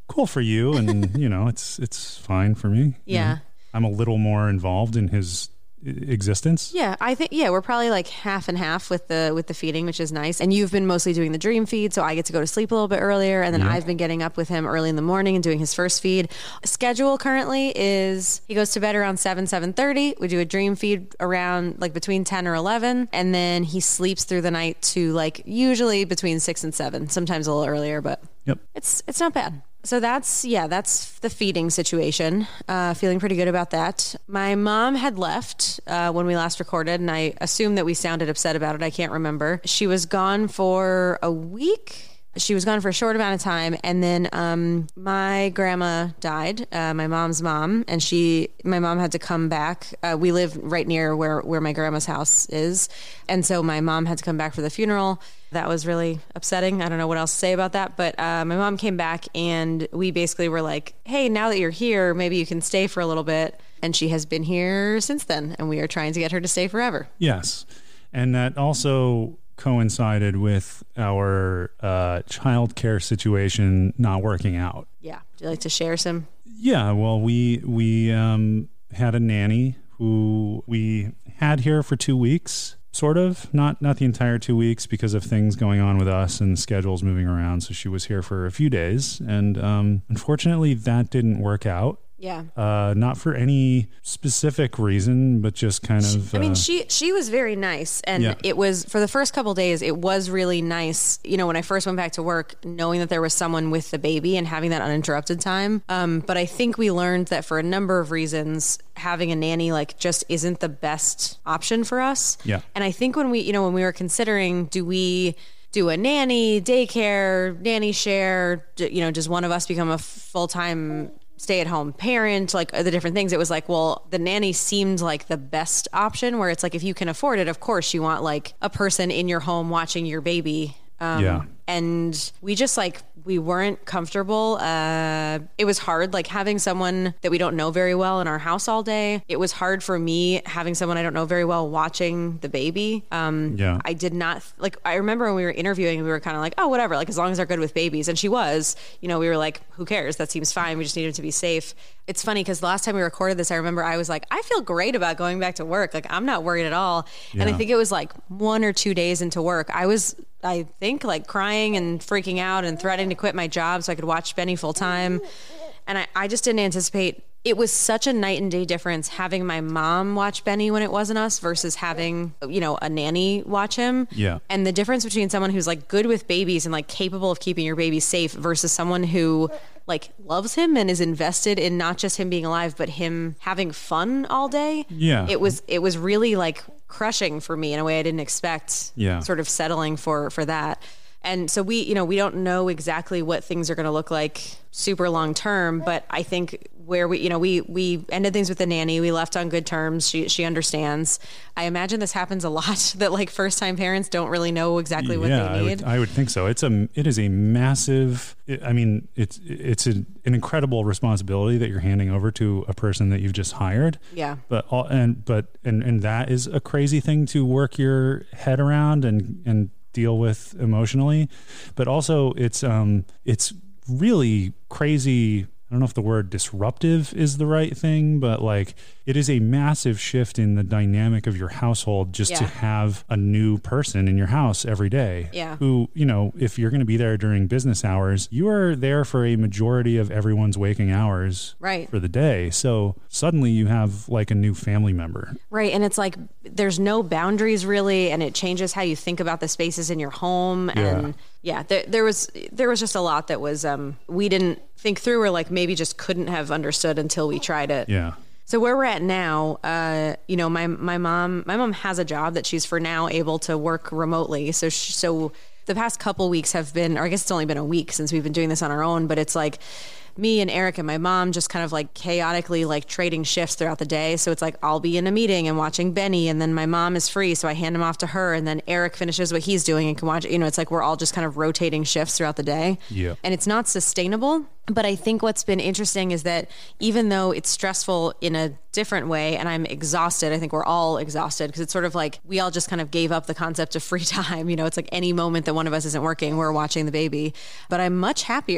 cool for you. And, you know, it's, it's fine for me. Yeah. You know, I'm a little more involved in his existence. Yeah, I think yeah, we're probably like half and half with the with the feeding, which is nice. And you've been mostly doing the dream feed, so I get to go to sleep a little bit earlier, and then yeah. I've been getting up with him early in the morning and doing his first feed. Schedule currently is he goes to bed around seven, seven thirty. We do a dream feed around like between ten or eleven, and then he sleeps through the night to like usually between six and seven, sometimes a little earlier, but yep. it's it's not bad. So that's, yeah, that's the feeding situation. Uh, feeling pretty good about that. My mom had left uh, when we last recorded, and I assume that we sounded upset about it. I can't remember. She was gone for a week. She was gone for a short amount of time, and then um, my grandma died, uh, my mom's mom, and she, my mom had to come back. Uh, we live right near where, where my grandma's house is, and so my mom had to come back for the funeral. That was really upsetting. I don't know what else to say about that, but uh, my mom came back, and we basically were like, hey, now that you're here, maybe you can stay for a little bit, and she has been here since then, and we are trying to get her to stay forever. Yes, and that also coincided with our uh, childcare situation not working out. Yeah. Would you like to share some? Yeah. Well, we we um, had a nanny who we had here for two weeks, sort of. Not not the entire two weeks because of things going on with us and schedules moving around. So she was here for a few days, and um, unfortunately, that didn't work out. Yeah. Uh, not for any specific reason, but just kind of. I mean, uh, she she was very nice, and yeah. it was for the first couple of days. It was really nice, you know, when I first went back to work, knowing that there was someone with the baby and having that uninterrupted time. Um, but I think we learned that for a number of reasons, having a nanny like just isn't the best option for us. Yeah. And I think when we, you know, when we were considering, do we do a nanny, daycare, nanny share? Do, you know, does one of us become a full time stay-at-home parent, like the different things? It was like, well, the nanny seemed like the best option, where it's like, if you can afford it, of course you want like a person in your home watching your baby. Um, yeah. And we just like, we weren't comfortable. Uh, it was hard, like having someone that we don't know very well in our house all day. It was hard for me having someone I don't know very well watching the baby. Um, yeah. I did not, like, I remember when we were interviewing, we were kind of like, oh, whatever, like as long as they're good with babies. And she was, you know, we were like, who cares? That seems fine. We just needed to be safe. It's funny because the last time we recorded this, I remember I was like, I feel great about going back to work. Like, I'm not worried at all. Yeah. And I think it was like one or two days into work, I was, I think, like crying and freaking out and threatening to quit my job so I could watch Benny full time. And I, I just didn't anticipate. It was such a night and day difference having my mom watch Benny when it wasn't us versus having, you know, a nanny watch him. Yeah. And the difference between someone who's like good with babies and like capable of keeping your baby safe versus someone who like loves him and is invested in not just him being alive, but him having fun all day. Yeah. It was, it was really like crushing for me in a way I didn't expect. Yeah. Sort of settling for, for that. And so we, you know, we don't know exactly what things are going to look like super long term, but I think where we, you know, we, we ended things with the nanny. We left on good terms. She, she understands. I imagine this happens a lot, that like first time parents don't really know exactly what yeah, they I need. would, I would think so. It's a, it is a massive, I mean, it's, it's a, an incredible responsibility that you're handing over to a person that you've just hired. Yeah. But all, and, but, and, and that is a crazy thing to work your head around and, and, deal with emotionally, but also it's um it's really crazy. I don't know if the word disruptive is the right thing, but like it is a massive shift in the dynamic of your household just yeah. to have a new person in your house every day. Yeah. Who, you know, if you're going to be there during business hours, you are there for a majority of everyone's waking hours right. for the day. So suddenly you have like a new family member. Right. And it's like there's no boundaries really, and it changes how you think about the spaces in your home. Yeah. And yeah, there, there was there was just a lot that was um we didn't think through, or like maybe just couldn't have understood until we tried it. Yeah. So where we're at now, uh, you know, my my mom my mom has a job that she's for now able to work remotely. So she, so the past couple weeks have been, or I guess it's only been a week since we've been doing this on our own, but it's like me and Eric and my mom just kind of like chaotically like trading shifts throughout the day. So it's like I'll be in a meeting and watching Benny, and then my mom is free, so I hand him off to her, and then Eric finishes what he's doing and can watch. You know, it's like we're all just kind of rotating shifts throughout the day. Yeah. And it's not sustainable. But I think what's been interesting is that even though it's stressful in a different way, and I'm exhausted, I think we're all exhausted, because it's sort of like we all just kind of gave up the concept of free time. You know, it's like any moment that one of us isn't working, we're watching the baby. But I'm much happier.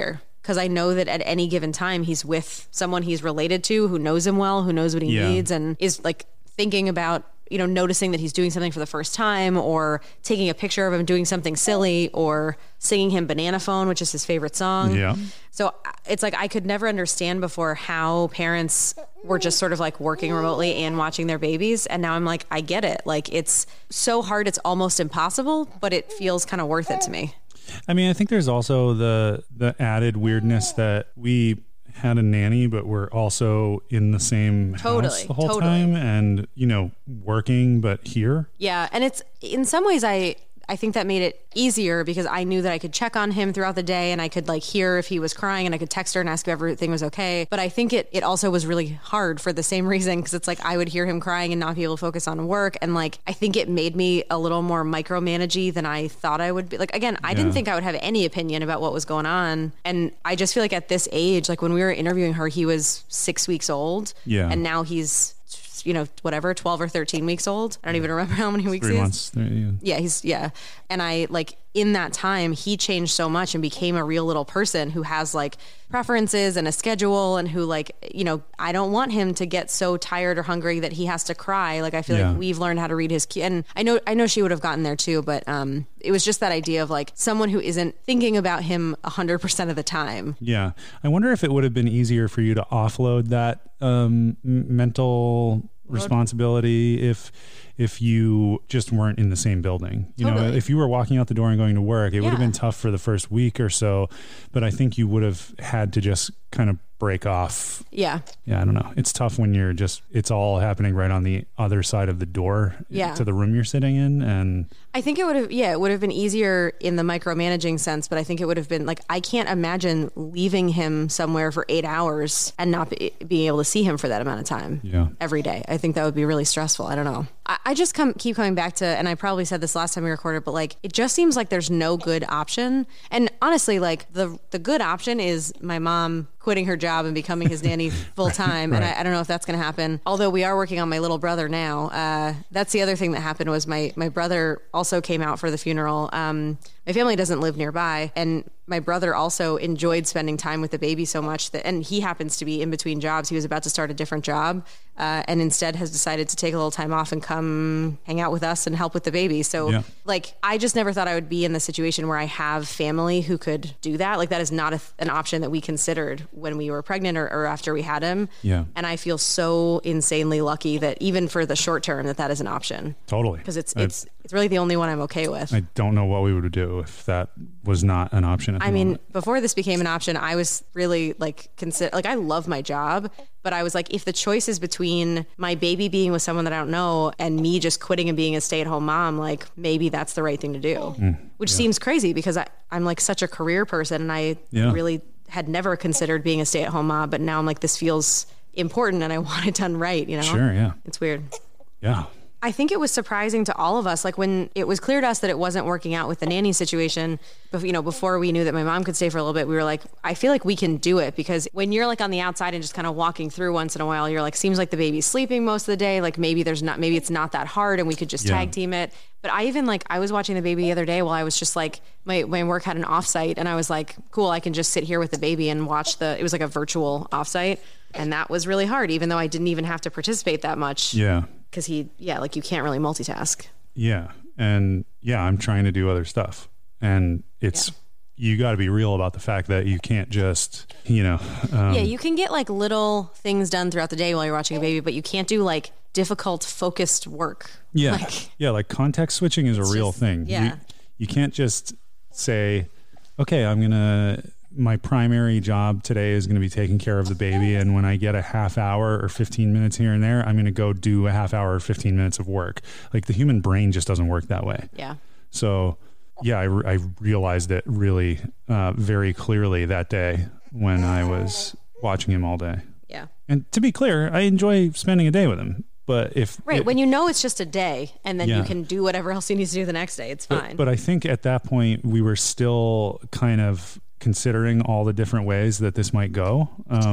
because I know that at any given time he's with someone he's related to who knows him well, who knows what he Yeah. needs, and is like thinking about, you know, noticing that he's doing something for the first time, or taking a picture of him doing something silly, or singing him Banana Phone, which is his favorite song. Yeah. So it's like I could never understand before how parents were just sort of like working remotely and watching their babies. And now I'm like, I get it. Like, it's so hard, it's almost impossible, but it feels kind of worth it to me. I mean, I think there's also the the added weirdness that we had a nanny, but we're also in the same Totally, house the whole totally. time, and you know, working but here. Yeah. And it's in some ways, I, I think that made it easier because I knew that I could check on him throughout the day, and I could like hear if he was crying, and I could text her and ask if everything was okay. But I think it, it also was really hard for the same reason, because it's like I would hear him crying and not be able to focus on work. And like, I think it made me a little more micromanagey than I thought I would be. Like, again, I didn't Yeah. think I would have any opinion about what was going on. And I just feel like at this age, like when we were interviewing her, he was six weeks old. Yeah. And now he's, you know, whatever, twelve or thirteen weeks old. I don't even remember how many weeks Three he is. months. Three, yeah. Yeah, he's yeah. And I like in that time he changed so much and became a real little person who has like preferences and a schedule, and who like, you know, I don't want him to get so tired or hungry that he has to cry. Like I feel Yeah. like we've learned how to read his cue. And I know I know she would have gotten there too, but um it was just that idea of like someone who isn't thinking about him one hundred percent of the time. Yeah. I wonder if it would have been easier for you to offload that um, m- mental responsibility if if you just weren't in the same building. You know, Totally. if you were walking out the door and going to work, it would have Yeah. been tough for the first week or so, but I think you would have had to just kind of break off. Yeah. Yeah, I don't know. It's tough when you're just, it's all happening right on the other side of the door Yeah. to the room you're sitting in. And I think it would have, yeah, it would have been easier in the micromanaging sense, but I think it would have been like, I can't imagine leaving him somewhere for eight hours and not be, being able to see him for that amount of time Yeah. every day. I think that would be really stressful. I don't know. I, I just come keep coming back to, and I probably said this last time we recorded, but like, it just seems like there's no good option. And honestly, like the, the good option is my mom quitting her job and becoming his nanny full time. And Right. I, I don't know if that's going to happen. Although we are working on my little brother now. Uh, that's the other thing that happened was my, my brother also came out for the funeral. Um, my family doesn't live nearby, and my brother also enjoyed spending time with the baby so much that, and he happens to be in between jobs. He was about to start a different job, uh, and instead has decided to take a little time off and come hang out with us and help with the baby. So Yeah. like, I just never thought I would be in the situation where I have family who could do that. Like that is not a, an option that we considered when we were pregnant or, or after we had him. Yeah. And I feel so insanely lucky that even for the short term that that is an option, totally. because it's, I- it's, it's really the only one I'm okay with. I don't know what we would do if that was not an option. At the I mean, moment. before this became an option, I was really like consider like I love my job, but I was like, if the choice is between my baby being with someone that I don't know and me just quitting and being a stay-at-home mom, like maybe that's the right thing to do. Mm, Which seems crazy because I, I'm like such a career person, and I Yeah. really had never considered being a stay-at-home mom, but now I'm like, this feels important and I want it done right, you know? Sure. Yeah. It's weird. Yeah. I think it was surprising to all of us, like when it was clear to us that it wasn't working out with the nanny situation, but you know, before we knew that my mom could stay for a little bit, we were like, I feel like we can do it, because when you're like on the outside and just kind of walking through once in a while, you're like, seems like the baby's sleeping most of the day. Like maybe there's not, maybe it's not that hard and we could just Yeah. tag team it. But I even like, I was watching the baby the other day while I was just like, my, my work had an offsite, and I was like, cool, I can just sit here with the baby and watch the, it was like a virtual offsite. And that was really hard, even though I didn't even have to participate that much. Yeah. Cause he, yeah, like you can't really multitask. Yeah. And yeah, I'm trying to do other stuff. And it's, you got to be real about the fact that you can't just, you know. Um, Yeah, you can get like little things done throughout the day while you're watching a baby, but you can't do like difficult focused work. Yeah. Like, yeah. Like context switching is a real just- thing. yeah. You, you can't just say, okay, I'm going to, my primary job today is going to be taking care of the baby. And when I get a half hour or fifteen minutes here and there, I'm going to go do a half hour or fifteen minutes of work. Like the human brain just doesn't work that way. yeah. So yeah, I, re- I realized it really uh, very clearly that day when I was watching him all day. Yeah. And to be clear, I enjoy spending a day with him. But if Right. it- when you know it's just a day and then Yeah. you can do whatever else you need to do the next day, it's fine. But, but I think at that point we were still kind of considering all the different ways that this might go. Um,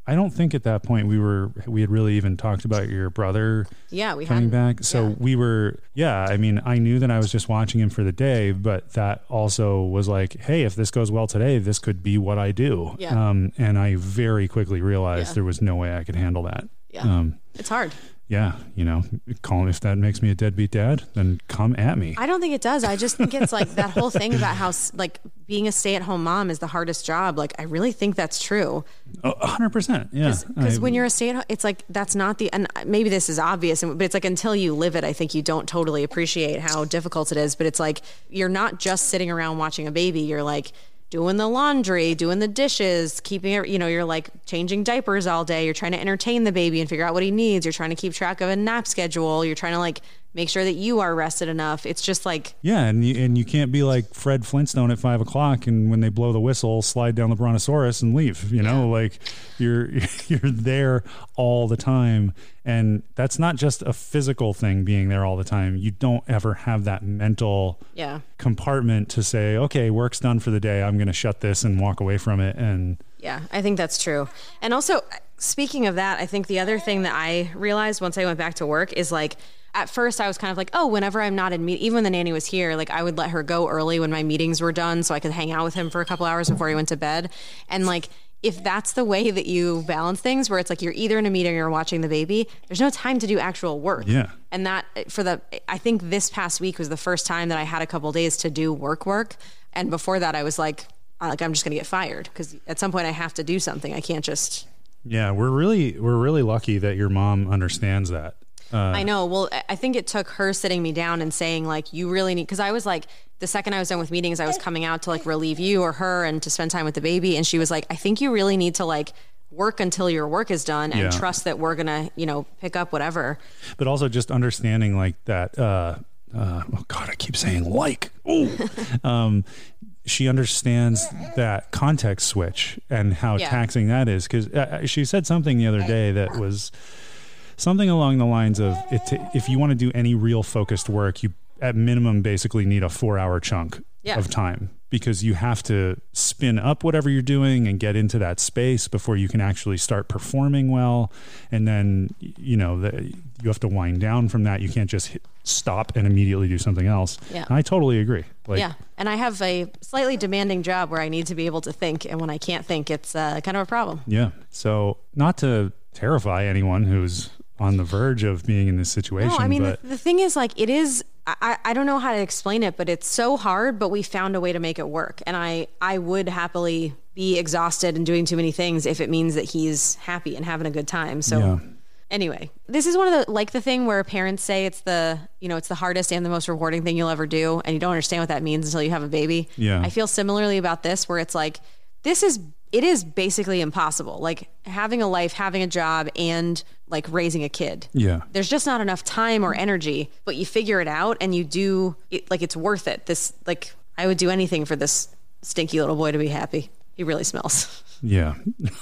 I don't think at that point we were we had really even talked about your brother yeah, we coming hadn't. back. So Yeah. we were, yeah, I mean, I knew that I was just watching him for the day, but that also was like, hey, if this goes well today, this could be what I do. Yeah. Um, and I very quickly realized Yeah. there was no way I could handle that. Yeah. Um, It's hard. yeah, you know, call if that makes me a deadbeat dad, then come at me. I don't think it does. I just think it's like that whole thing about how s- like being a stay-at-home mom is the hardest job. Like I really think that's true. A hundred percent. Yeah. Because I- when you're a stay-at-home, it's like that's not the. And maybe this is obvious, but it's like until you live it, I think you don't totally appreciate how difficult it is. But it's like you're not just sitting around watching a baby. You're like doing the laundry, doing the dishes, keeping it, you know, you're like changing diapers all day. You're trying to entertain the baby and figure out what he needs. You're trying to keep track of a nap schedule. You're trying to like make sure that you are rested enough. It's just like, Yeah, and you, and you can't be like Fred Flintstone at five o'clock, and when they blow the whistle, slide down the brontosaurus and leave. You know, Yeah. like you're you're there all the time, and that's not just a physical thing. Being there all the time, you don't ever have that mental yeah, compartment to say, okay, work's done for the day. I'm going to shut this and walk away from it. And yeah, I think that's true. And also, speaking of that, I think the other thing that I realized once I went back to work is like, at first I was kind of like, oh, whenever I'm not in meet, even when the nanny was here, like I would let her go early when my meetings were done so I could hang out with him for a couple hours before he went to bed. And like, if that's the way that you balance things, where it's like you're either in a meeting or you're watching the baby, there's no time to do actual work. Yeah. And that for the, I think this past week was the first time that I had a couple days to do work work. And before that I was like, like I'm just going to get fired because at some point I have to do something. I can't just. yeah, we're really we're really lucky that your mom understands that. Uh, I know. Well, I think it took her sitting me down and saying like, you really need, because I was like, the second I was done with meetings, I was coming out to like relieve you or her and to spend time with the baby. And she was like, I think you really need to like work until your work is done and Yeah. trust that we're going to, you know, pick up whatever. but also just understanding like that. Uh, uh, oh God, I keep saying like. Ooh. um, she understands that context switch and how Yeah. taxing that is. Because uh, she said something the other day that was something along the lines of, it t- if you want to do any real focused work, you at minimum basically need a four-hour chunk Yeah. of time, because you have to spin up whatever you're doing and get into that space before you can actually start performing well. And then, you know, the, you have to wind down from that. You can't just hit stop and immediately do something else. Yeah. And I totally agree. Like, Yeah. And I have a slightly demanding job where I need to be able to think. And when I can't think, it's uh, kind of a problem. yeah. So not to terrify anyone who's on the verge of being in this situation, No, I mean, but the, the thing is, like, it is, I, I don't know how to explain it, but it's so hard, but we found a way to make it work. And I, I would happily be exhausted and doing too many things if it means that he's happy and having a good time. So Yeah. anyway, this is one of the, like the thing where parents say it's the, you know, it's the hardest and the most rewarding thing you'll ever do. And you don't understand what that means until you have a baby. Yeah. I feel similarly about this, where it's like, this is, it is basically impossible. Like having a life, having a job, and like raising a kid. yeah. There's just not enough time or energy, but you figure it out and you do it, like it's worth it. This, like, I would do anything for this stinky little boy to be happy. He really smells. Yeah.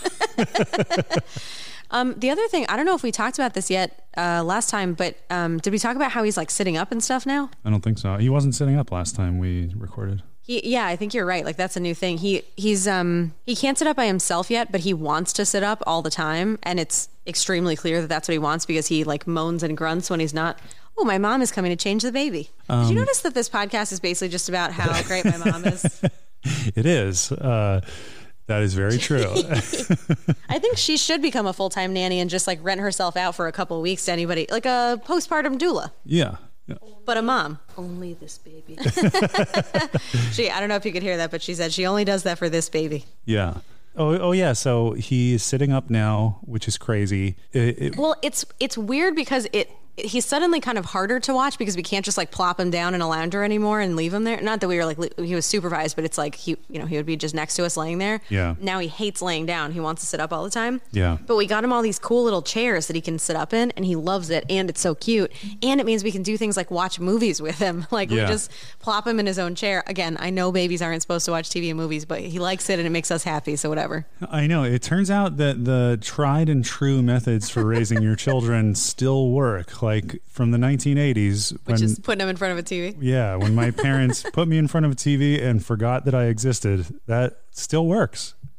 Um, the other thing, I don't know if we talked about this yet uh, last time, but um, did we talk about how he's like sitting up and stuff now? I don't think so. He wasn't sitting up last time we recorded. He, yeah, I think you're right. Like that's a new thing. He he's um he can't sit up by himself yet, but he wants to sit up all the time, and it's extremely clear that that's what he wants because he like moans and grunts when he's not. Oh, my mom is coming to change the baby. Um, Did you notice that this podcast is basically just about how great my mom is? It is. Uh, that is very true. I think she should become a full-time nanny and just like rent herself out for a couple of weeks to anybody, like a postpartum doula, Yeah. Yeah. but a mom. Only this baby. She, I don't know if you could hear that, but she said she only does that for this baby. Yeah. Oh, oh yeah. So he's sitting up now, which is crazy. It, it, Well, it's it's weird because it he's suddenly kind of harder to watch because we can't just like plop him down in a lounger anymore and leave him there. Not that we were like li- he was supervised, but it's like he you know he would be just next to us laying there. Yeah. Now he hates laying down. He wants to sit up all the time. Yeah. But we got him all these cool little chairs that he can sit up in, and he loves it. And it's so cute. And it means we can do things like watch movies with him. Like Yeah. we just plop him in his own chair. Again, I know babies aren't supposed to watch T V and movies, but he likes it and it makes us happy. So whatever. I know. It turns out that the tried and true methods for raising your children still work. Like from the nineteen eighties, Which when is putting him in front of a T V. yeah, when my parents put me in front of a T V and forgot that I existed, that still works.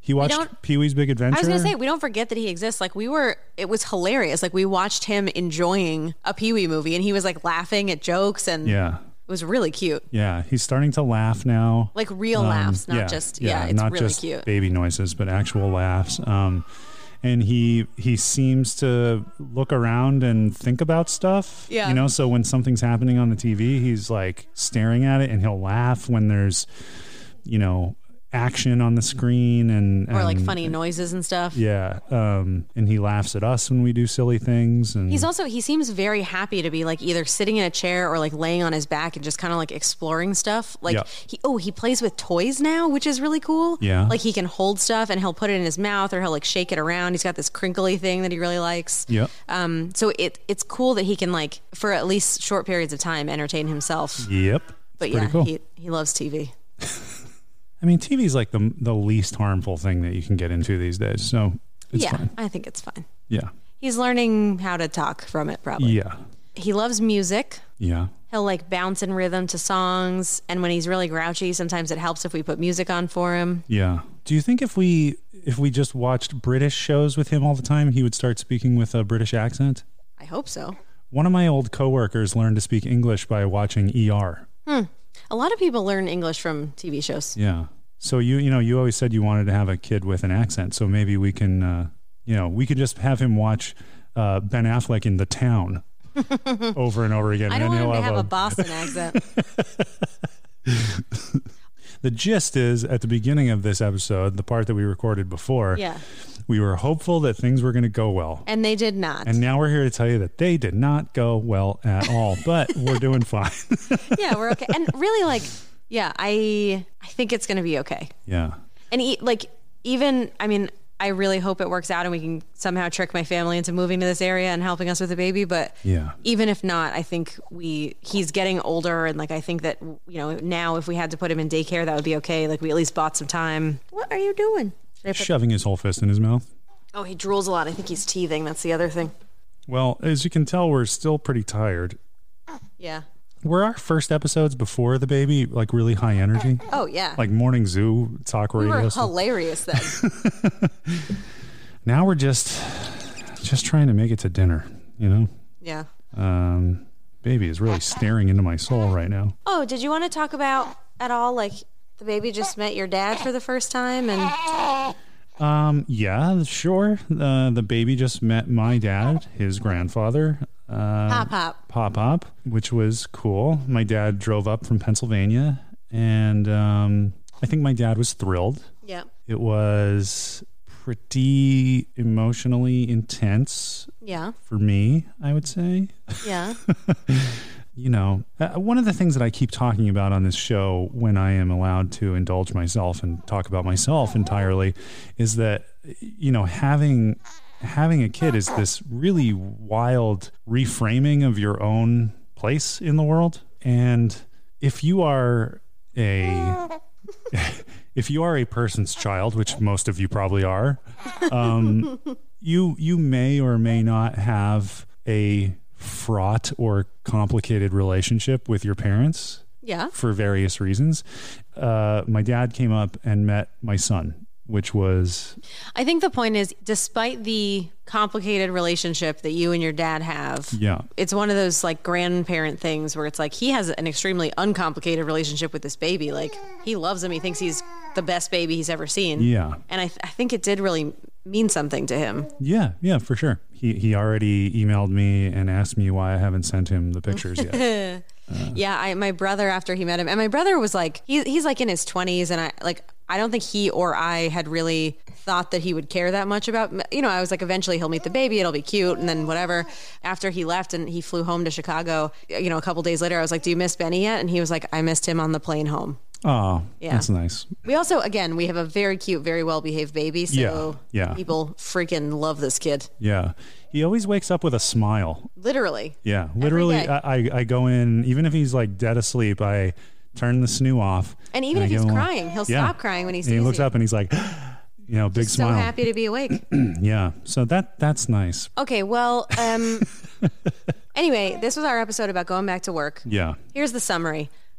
He watched don't- Pee-wee's Big Adventure. I was going to say, we don't forget that he exists. Like we were, it was hilarious. Like we watched him enjoying a Pee-wee movie and he was like laughing at jokes and yeah. it was really cute. Yeah, he's starting to laugh now. Like real Um, laughs, not yeah, just, yeah, it's not really just cute. baby noises, but actual laughs. Um, and he he seems to look around and think about stuff. Yeah. You know, so when something's happening on the T V, he's like staring at it and he'll laugh when there's, you know, action on the screen and, Or like and- funny noises and stuff. Yeah. Um, and he laughs at us when we do silly things. And He's also, he seems very happy to be like either sitting in a chair or like laying on his back and just kind of like exploring stuff. Like Yeah. he, oh, he plays with toys now, which is really cool. Yeah. Like he can hold stuff and he'll put it in his mouth or he'll like shake it around. He's got this crinkly thing that he really likes. Yep. Um, so it, it's cool that he can like, for at least short periods of time, entertain himself. Yep. But It's pretty yeah, cool. he, he loves T V. I mean, T V is like the the least harmful thing that you can get into these days. So it's yeah, fine. I think it's fine. Yeah. He's learning how to talk from it probably. Yeah. He loves music. Yeah. He'll like bounce in rhythm to songs. And when he's really grouchy, sometimes it helps if we put music on for him. Yeah. Do you think if we if we just watched British shows with him all the time, he would start speaking with a British accent? I hope so. One of my old coworkers learned to speak English by watching E R. Hmm. A lot of people learn English from T V shows. Yeah. So you you know you always said you wanted to have a kid with an accent. So maybe we can uh, you know we could just have him watch uh, Ben Affleck in The Town over and over again. I and don't then want him he'll to have a- a Boston accent. The gist is at the beginning of this episode, the part that we recorded before, Yeah. we were hopeful that things were going to go well. And they did not. And now we're here to tell you that they did not go well at all, but we're doing fine. Yeah, we're okay. And really like, yeah, I I think it's going to be okay. Yeah. And e- like even, I mean, I really hope it works out and we can somehow trick my family into moving to this area and helping us with the baby. But Yeah. even if not, I think we he's getting older, and like I think that you know now if we had to put him in daycare, that would be okay. Like we at least bought some time. What are you doing? Should I put- Shoving his whole fist in his mouth. oh, he drools a lot. I think he's teething. That's the other thing. Well, as you can tell, we're still pretty tired. Yeah. Were our first episodes before the baby like really high energy? Oh yeah. Like morning zoo talk we radio were stuff? hilarious then. Now we're just just trying to make it to dinner, you know? Yeah. Um, baby is really staring into my soul right now. Oh, did you want to talk about at all like the baby just met your dad for the first time and Um, yeah, sure. Uh, the baby just met my dad, his grandfather, uh, Pop Pop? Pop Pop, which was cool. My dad drove up from Pennsylvania, and um, I think my dad was thrilled. Yeah. It was pretty emotionally intense Yeah. for me, I would say. Yeah. You know, uh, one of the things that I keep talking about on this show when I am allowed to indulge myself and talk about myself entirely is that, you know, having having a kid is this really wild reframing of your own place in the world. And if you are a if you are a person's child, which most of you probably are, um, you you may or may not have a fraught or complicated relationship with your parents Yeah. for various reasons. Uh, my dad came up and met my son, which was I think the point is, despite the complicated relationship that you and your dad have, yeah it's one of those like grandparent things where it's like he has an extremely uncomplicated relationship with this baby. Like he loves him. He thinks he's the best baby he's ever seen. yeah And I, th- I think it did really mean something to him. yeah yeah for sure. He he already emailed me and asked me why I haven't sent him the pictures yet. Yeah, I, my brother, after he met him, and my brother was like, he, he's like in his twenties, and I like, I don't think he or I had really thought that he would care that much about, you know, I was like, eventually he'll meet the baby, it'll be cute, and then whatever. After he left and he flew home to Chicago, you know, a couple days later, I was like, do you miss Benny yet? And he was like, I missed him on the plane home. Oh, Yeah. that's nice. We also, again, we have a very cute, very well-behaved baby, so Yeah, yeah. people freaking love this kid. Yeah. He always wakes up with a smile. Literally. Yeah. Literally, day. I, I, I go in, even if he's like dead asleep, I turn the snoo off. And even I if give he's him a- crying, he'll Yeah. stop crying when he And sees he looks you. up and he's like, you know, big So smile. happy to be awake. Yeah. So that that's nice. Okay, well, um, anyway, this was our episode about going back to work. Yeah. Here's the summary.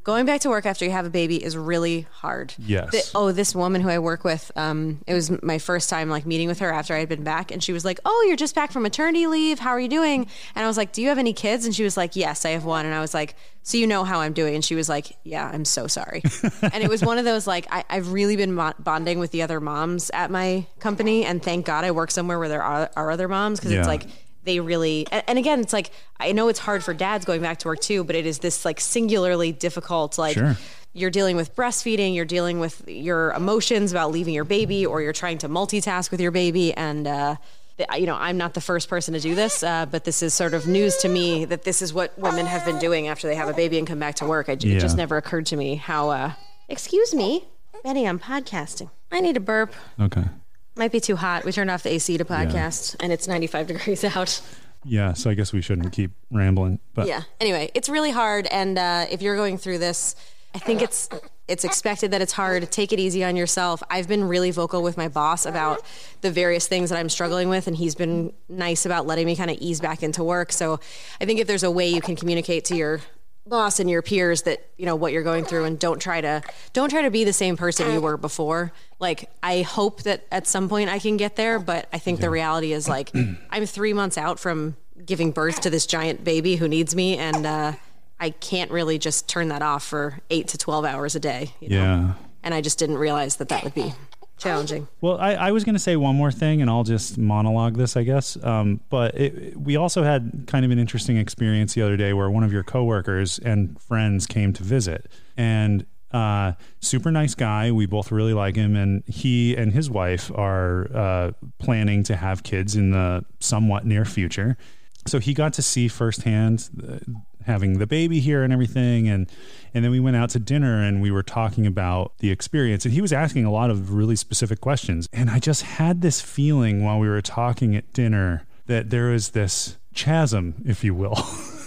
going back to work after you have a baby is really hard. Yes. The, oh, this woman who I work with, um, it was my first time like meeting with her after I had been back, and she was like, "Oh, you're just back from maternity leave. How are you doing?" And I was like, "Do you have any kids?" And she was like, "Yes, I have one." And I was like, "So you know how I'm doing?" And she was like, "Yeah, I'm so sorry." And it was one of those like I, I've really been mo- bonding with the other moms at my company, and thank God I work somewhere where there are, are other moms, because Yeah. it's like. They really, and again, it's like, I know it's hard for dads going back to work too, but it is this like singularly difficult, like Sure. you're dealing with breastfeeding, you're dealing with your emotions about leaving your baby, or you're trying to multitask with your baby. And, uh, you know, I'm not the first person to do this, uh, but this is sort of news to me that this is what women have been doing after they have a baby and come back to work. I, Yeah. It just never occurred to me how, uh, excuse me, Betty, I'm podcasting. I need a burp. Okay. Might be too hot. We turned off the A C to podcast, and it's ninety-five degrees out. Yeah. So I guess we shouldn't keep rambling. But Yeah. Anyway, it's really hard, and uh, if you're going through this, I think it's it's expected that it's hard. Take it easy on yourself. I've been really vocal with my boss about the various things that I'm struggling with, and he's been nice about letting me kind of ease back into work. So I think if there's a way you can communicate to your boss and your peers that you know what you're going through, and don't try to don't try to be the same person you were before. Like, I hope that at some point I can get there, but I think the reality is like I'm three months out from giving birth to this giant baby who needs me, and uh I can't really just turn that off for eight to twelve hours a day, you know? Yeah. And I just didn't realize that that would be challenging. Well, I, I was going to say one more thing, and I'll just monologue this, I guess. Um, but it, we also had kind of an interesting experience the other day where one of your coworkers and friends came to visit, and uh, super nice guy. We both really like him, and he and his wife are uh, planning to have kids in the somewhat near future. So he got to see firsthand uh, having the baby here and everything. And, and then we went out to dinner and we were talking about the experience, and he was asking a lot of really specific questions. And I just had this feeling while we were talking at dinner that there was this chasm, if you will,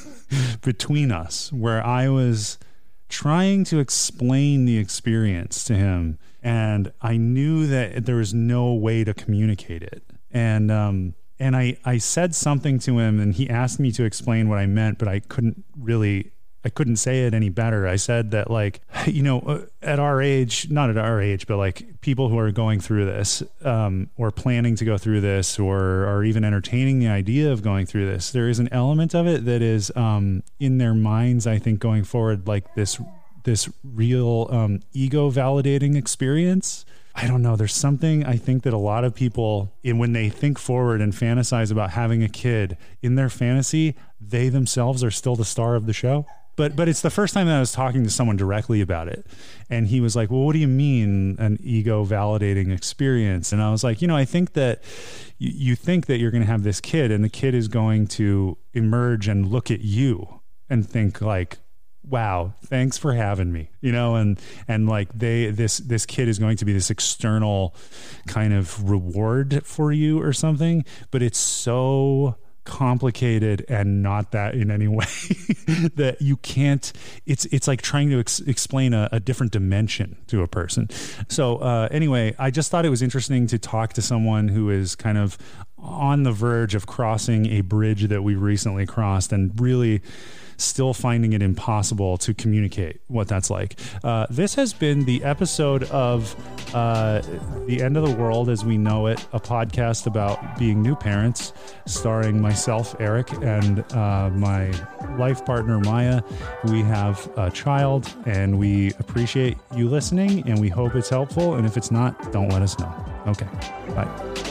between us, where I was trying to explain the experience to him, and I knew that there was no way to communicate it. And, um, And I, I said something to him, and he asked me to explain what I meant, but I couldn't really, I couldn't say it any better. I said that, like, you know, at our age, not at our age, but like people who are going through this, um, or planning to go through this, or are even entertaining the idea of going through this, there is an element of it that is um, in their minds, I think, going forward, like this, this real um, ego validating experience. I don't know. There's something I think that a lot of people, in when they think forward and fantasize about having a kid, in their fantasy, they themselves are still the star of the show. But but it's the first time that I was talking to someone directly about it. And he was like, well, what do you mean an ego validating experience? And I was like, you know, I think that you, you think that you're going to have this kid, and the kid is going to emerge and look at you and think like, wow, thanks for having me, you know, and, and like they, this, this kid is going to be this external kind of reward for you or something, but it's so complicated and not that in any way that you can't, it's, it's like trying to ex- explain a, a different dimension to a person. So, uh, anyway, I just thought it was interesting to talk to someone who is kind of on the verge of crossing a bridge that we recently crossed, and really still finding it impossible to communicate what that's like. Uh, this has been the episode of uh, The End of the World as We Know It, a podcast about being new parents, starring myself, Eric, and uh, my life partner, Maya. We have a child, and we appreciate you listening, and we hope it's helpful. And if it's not, don't let us know. Okay, bye.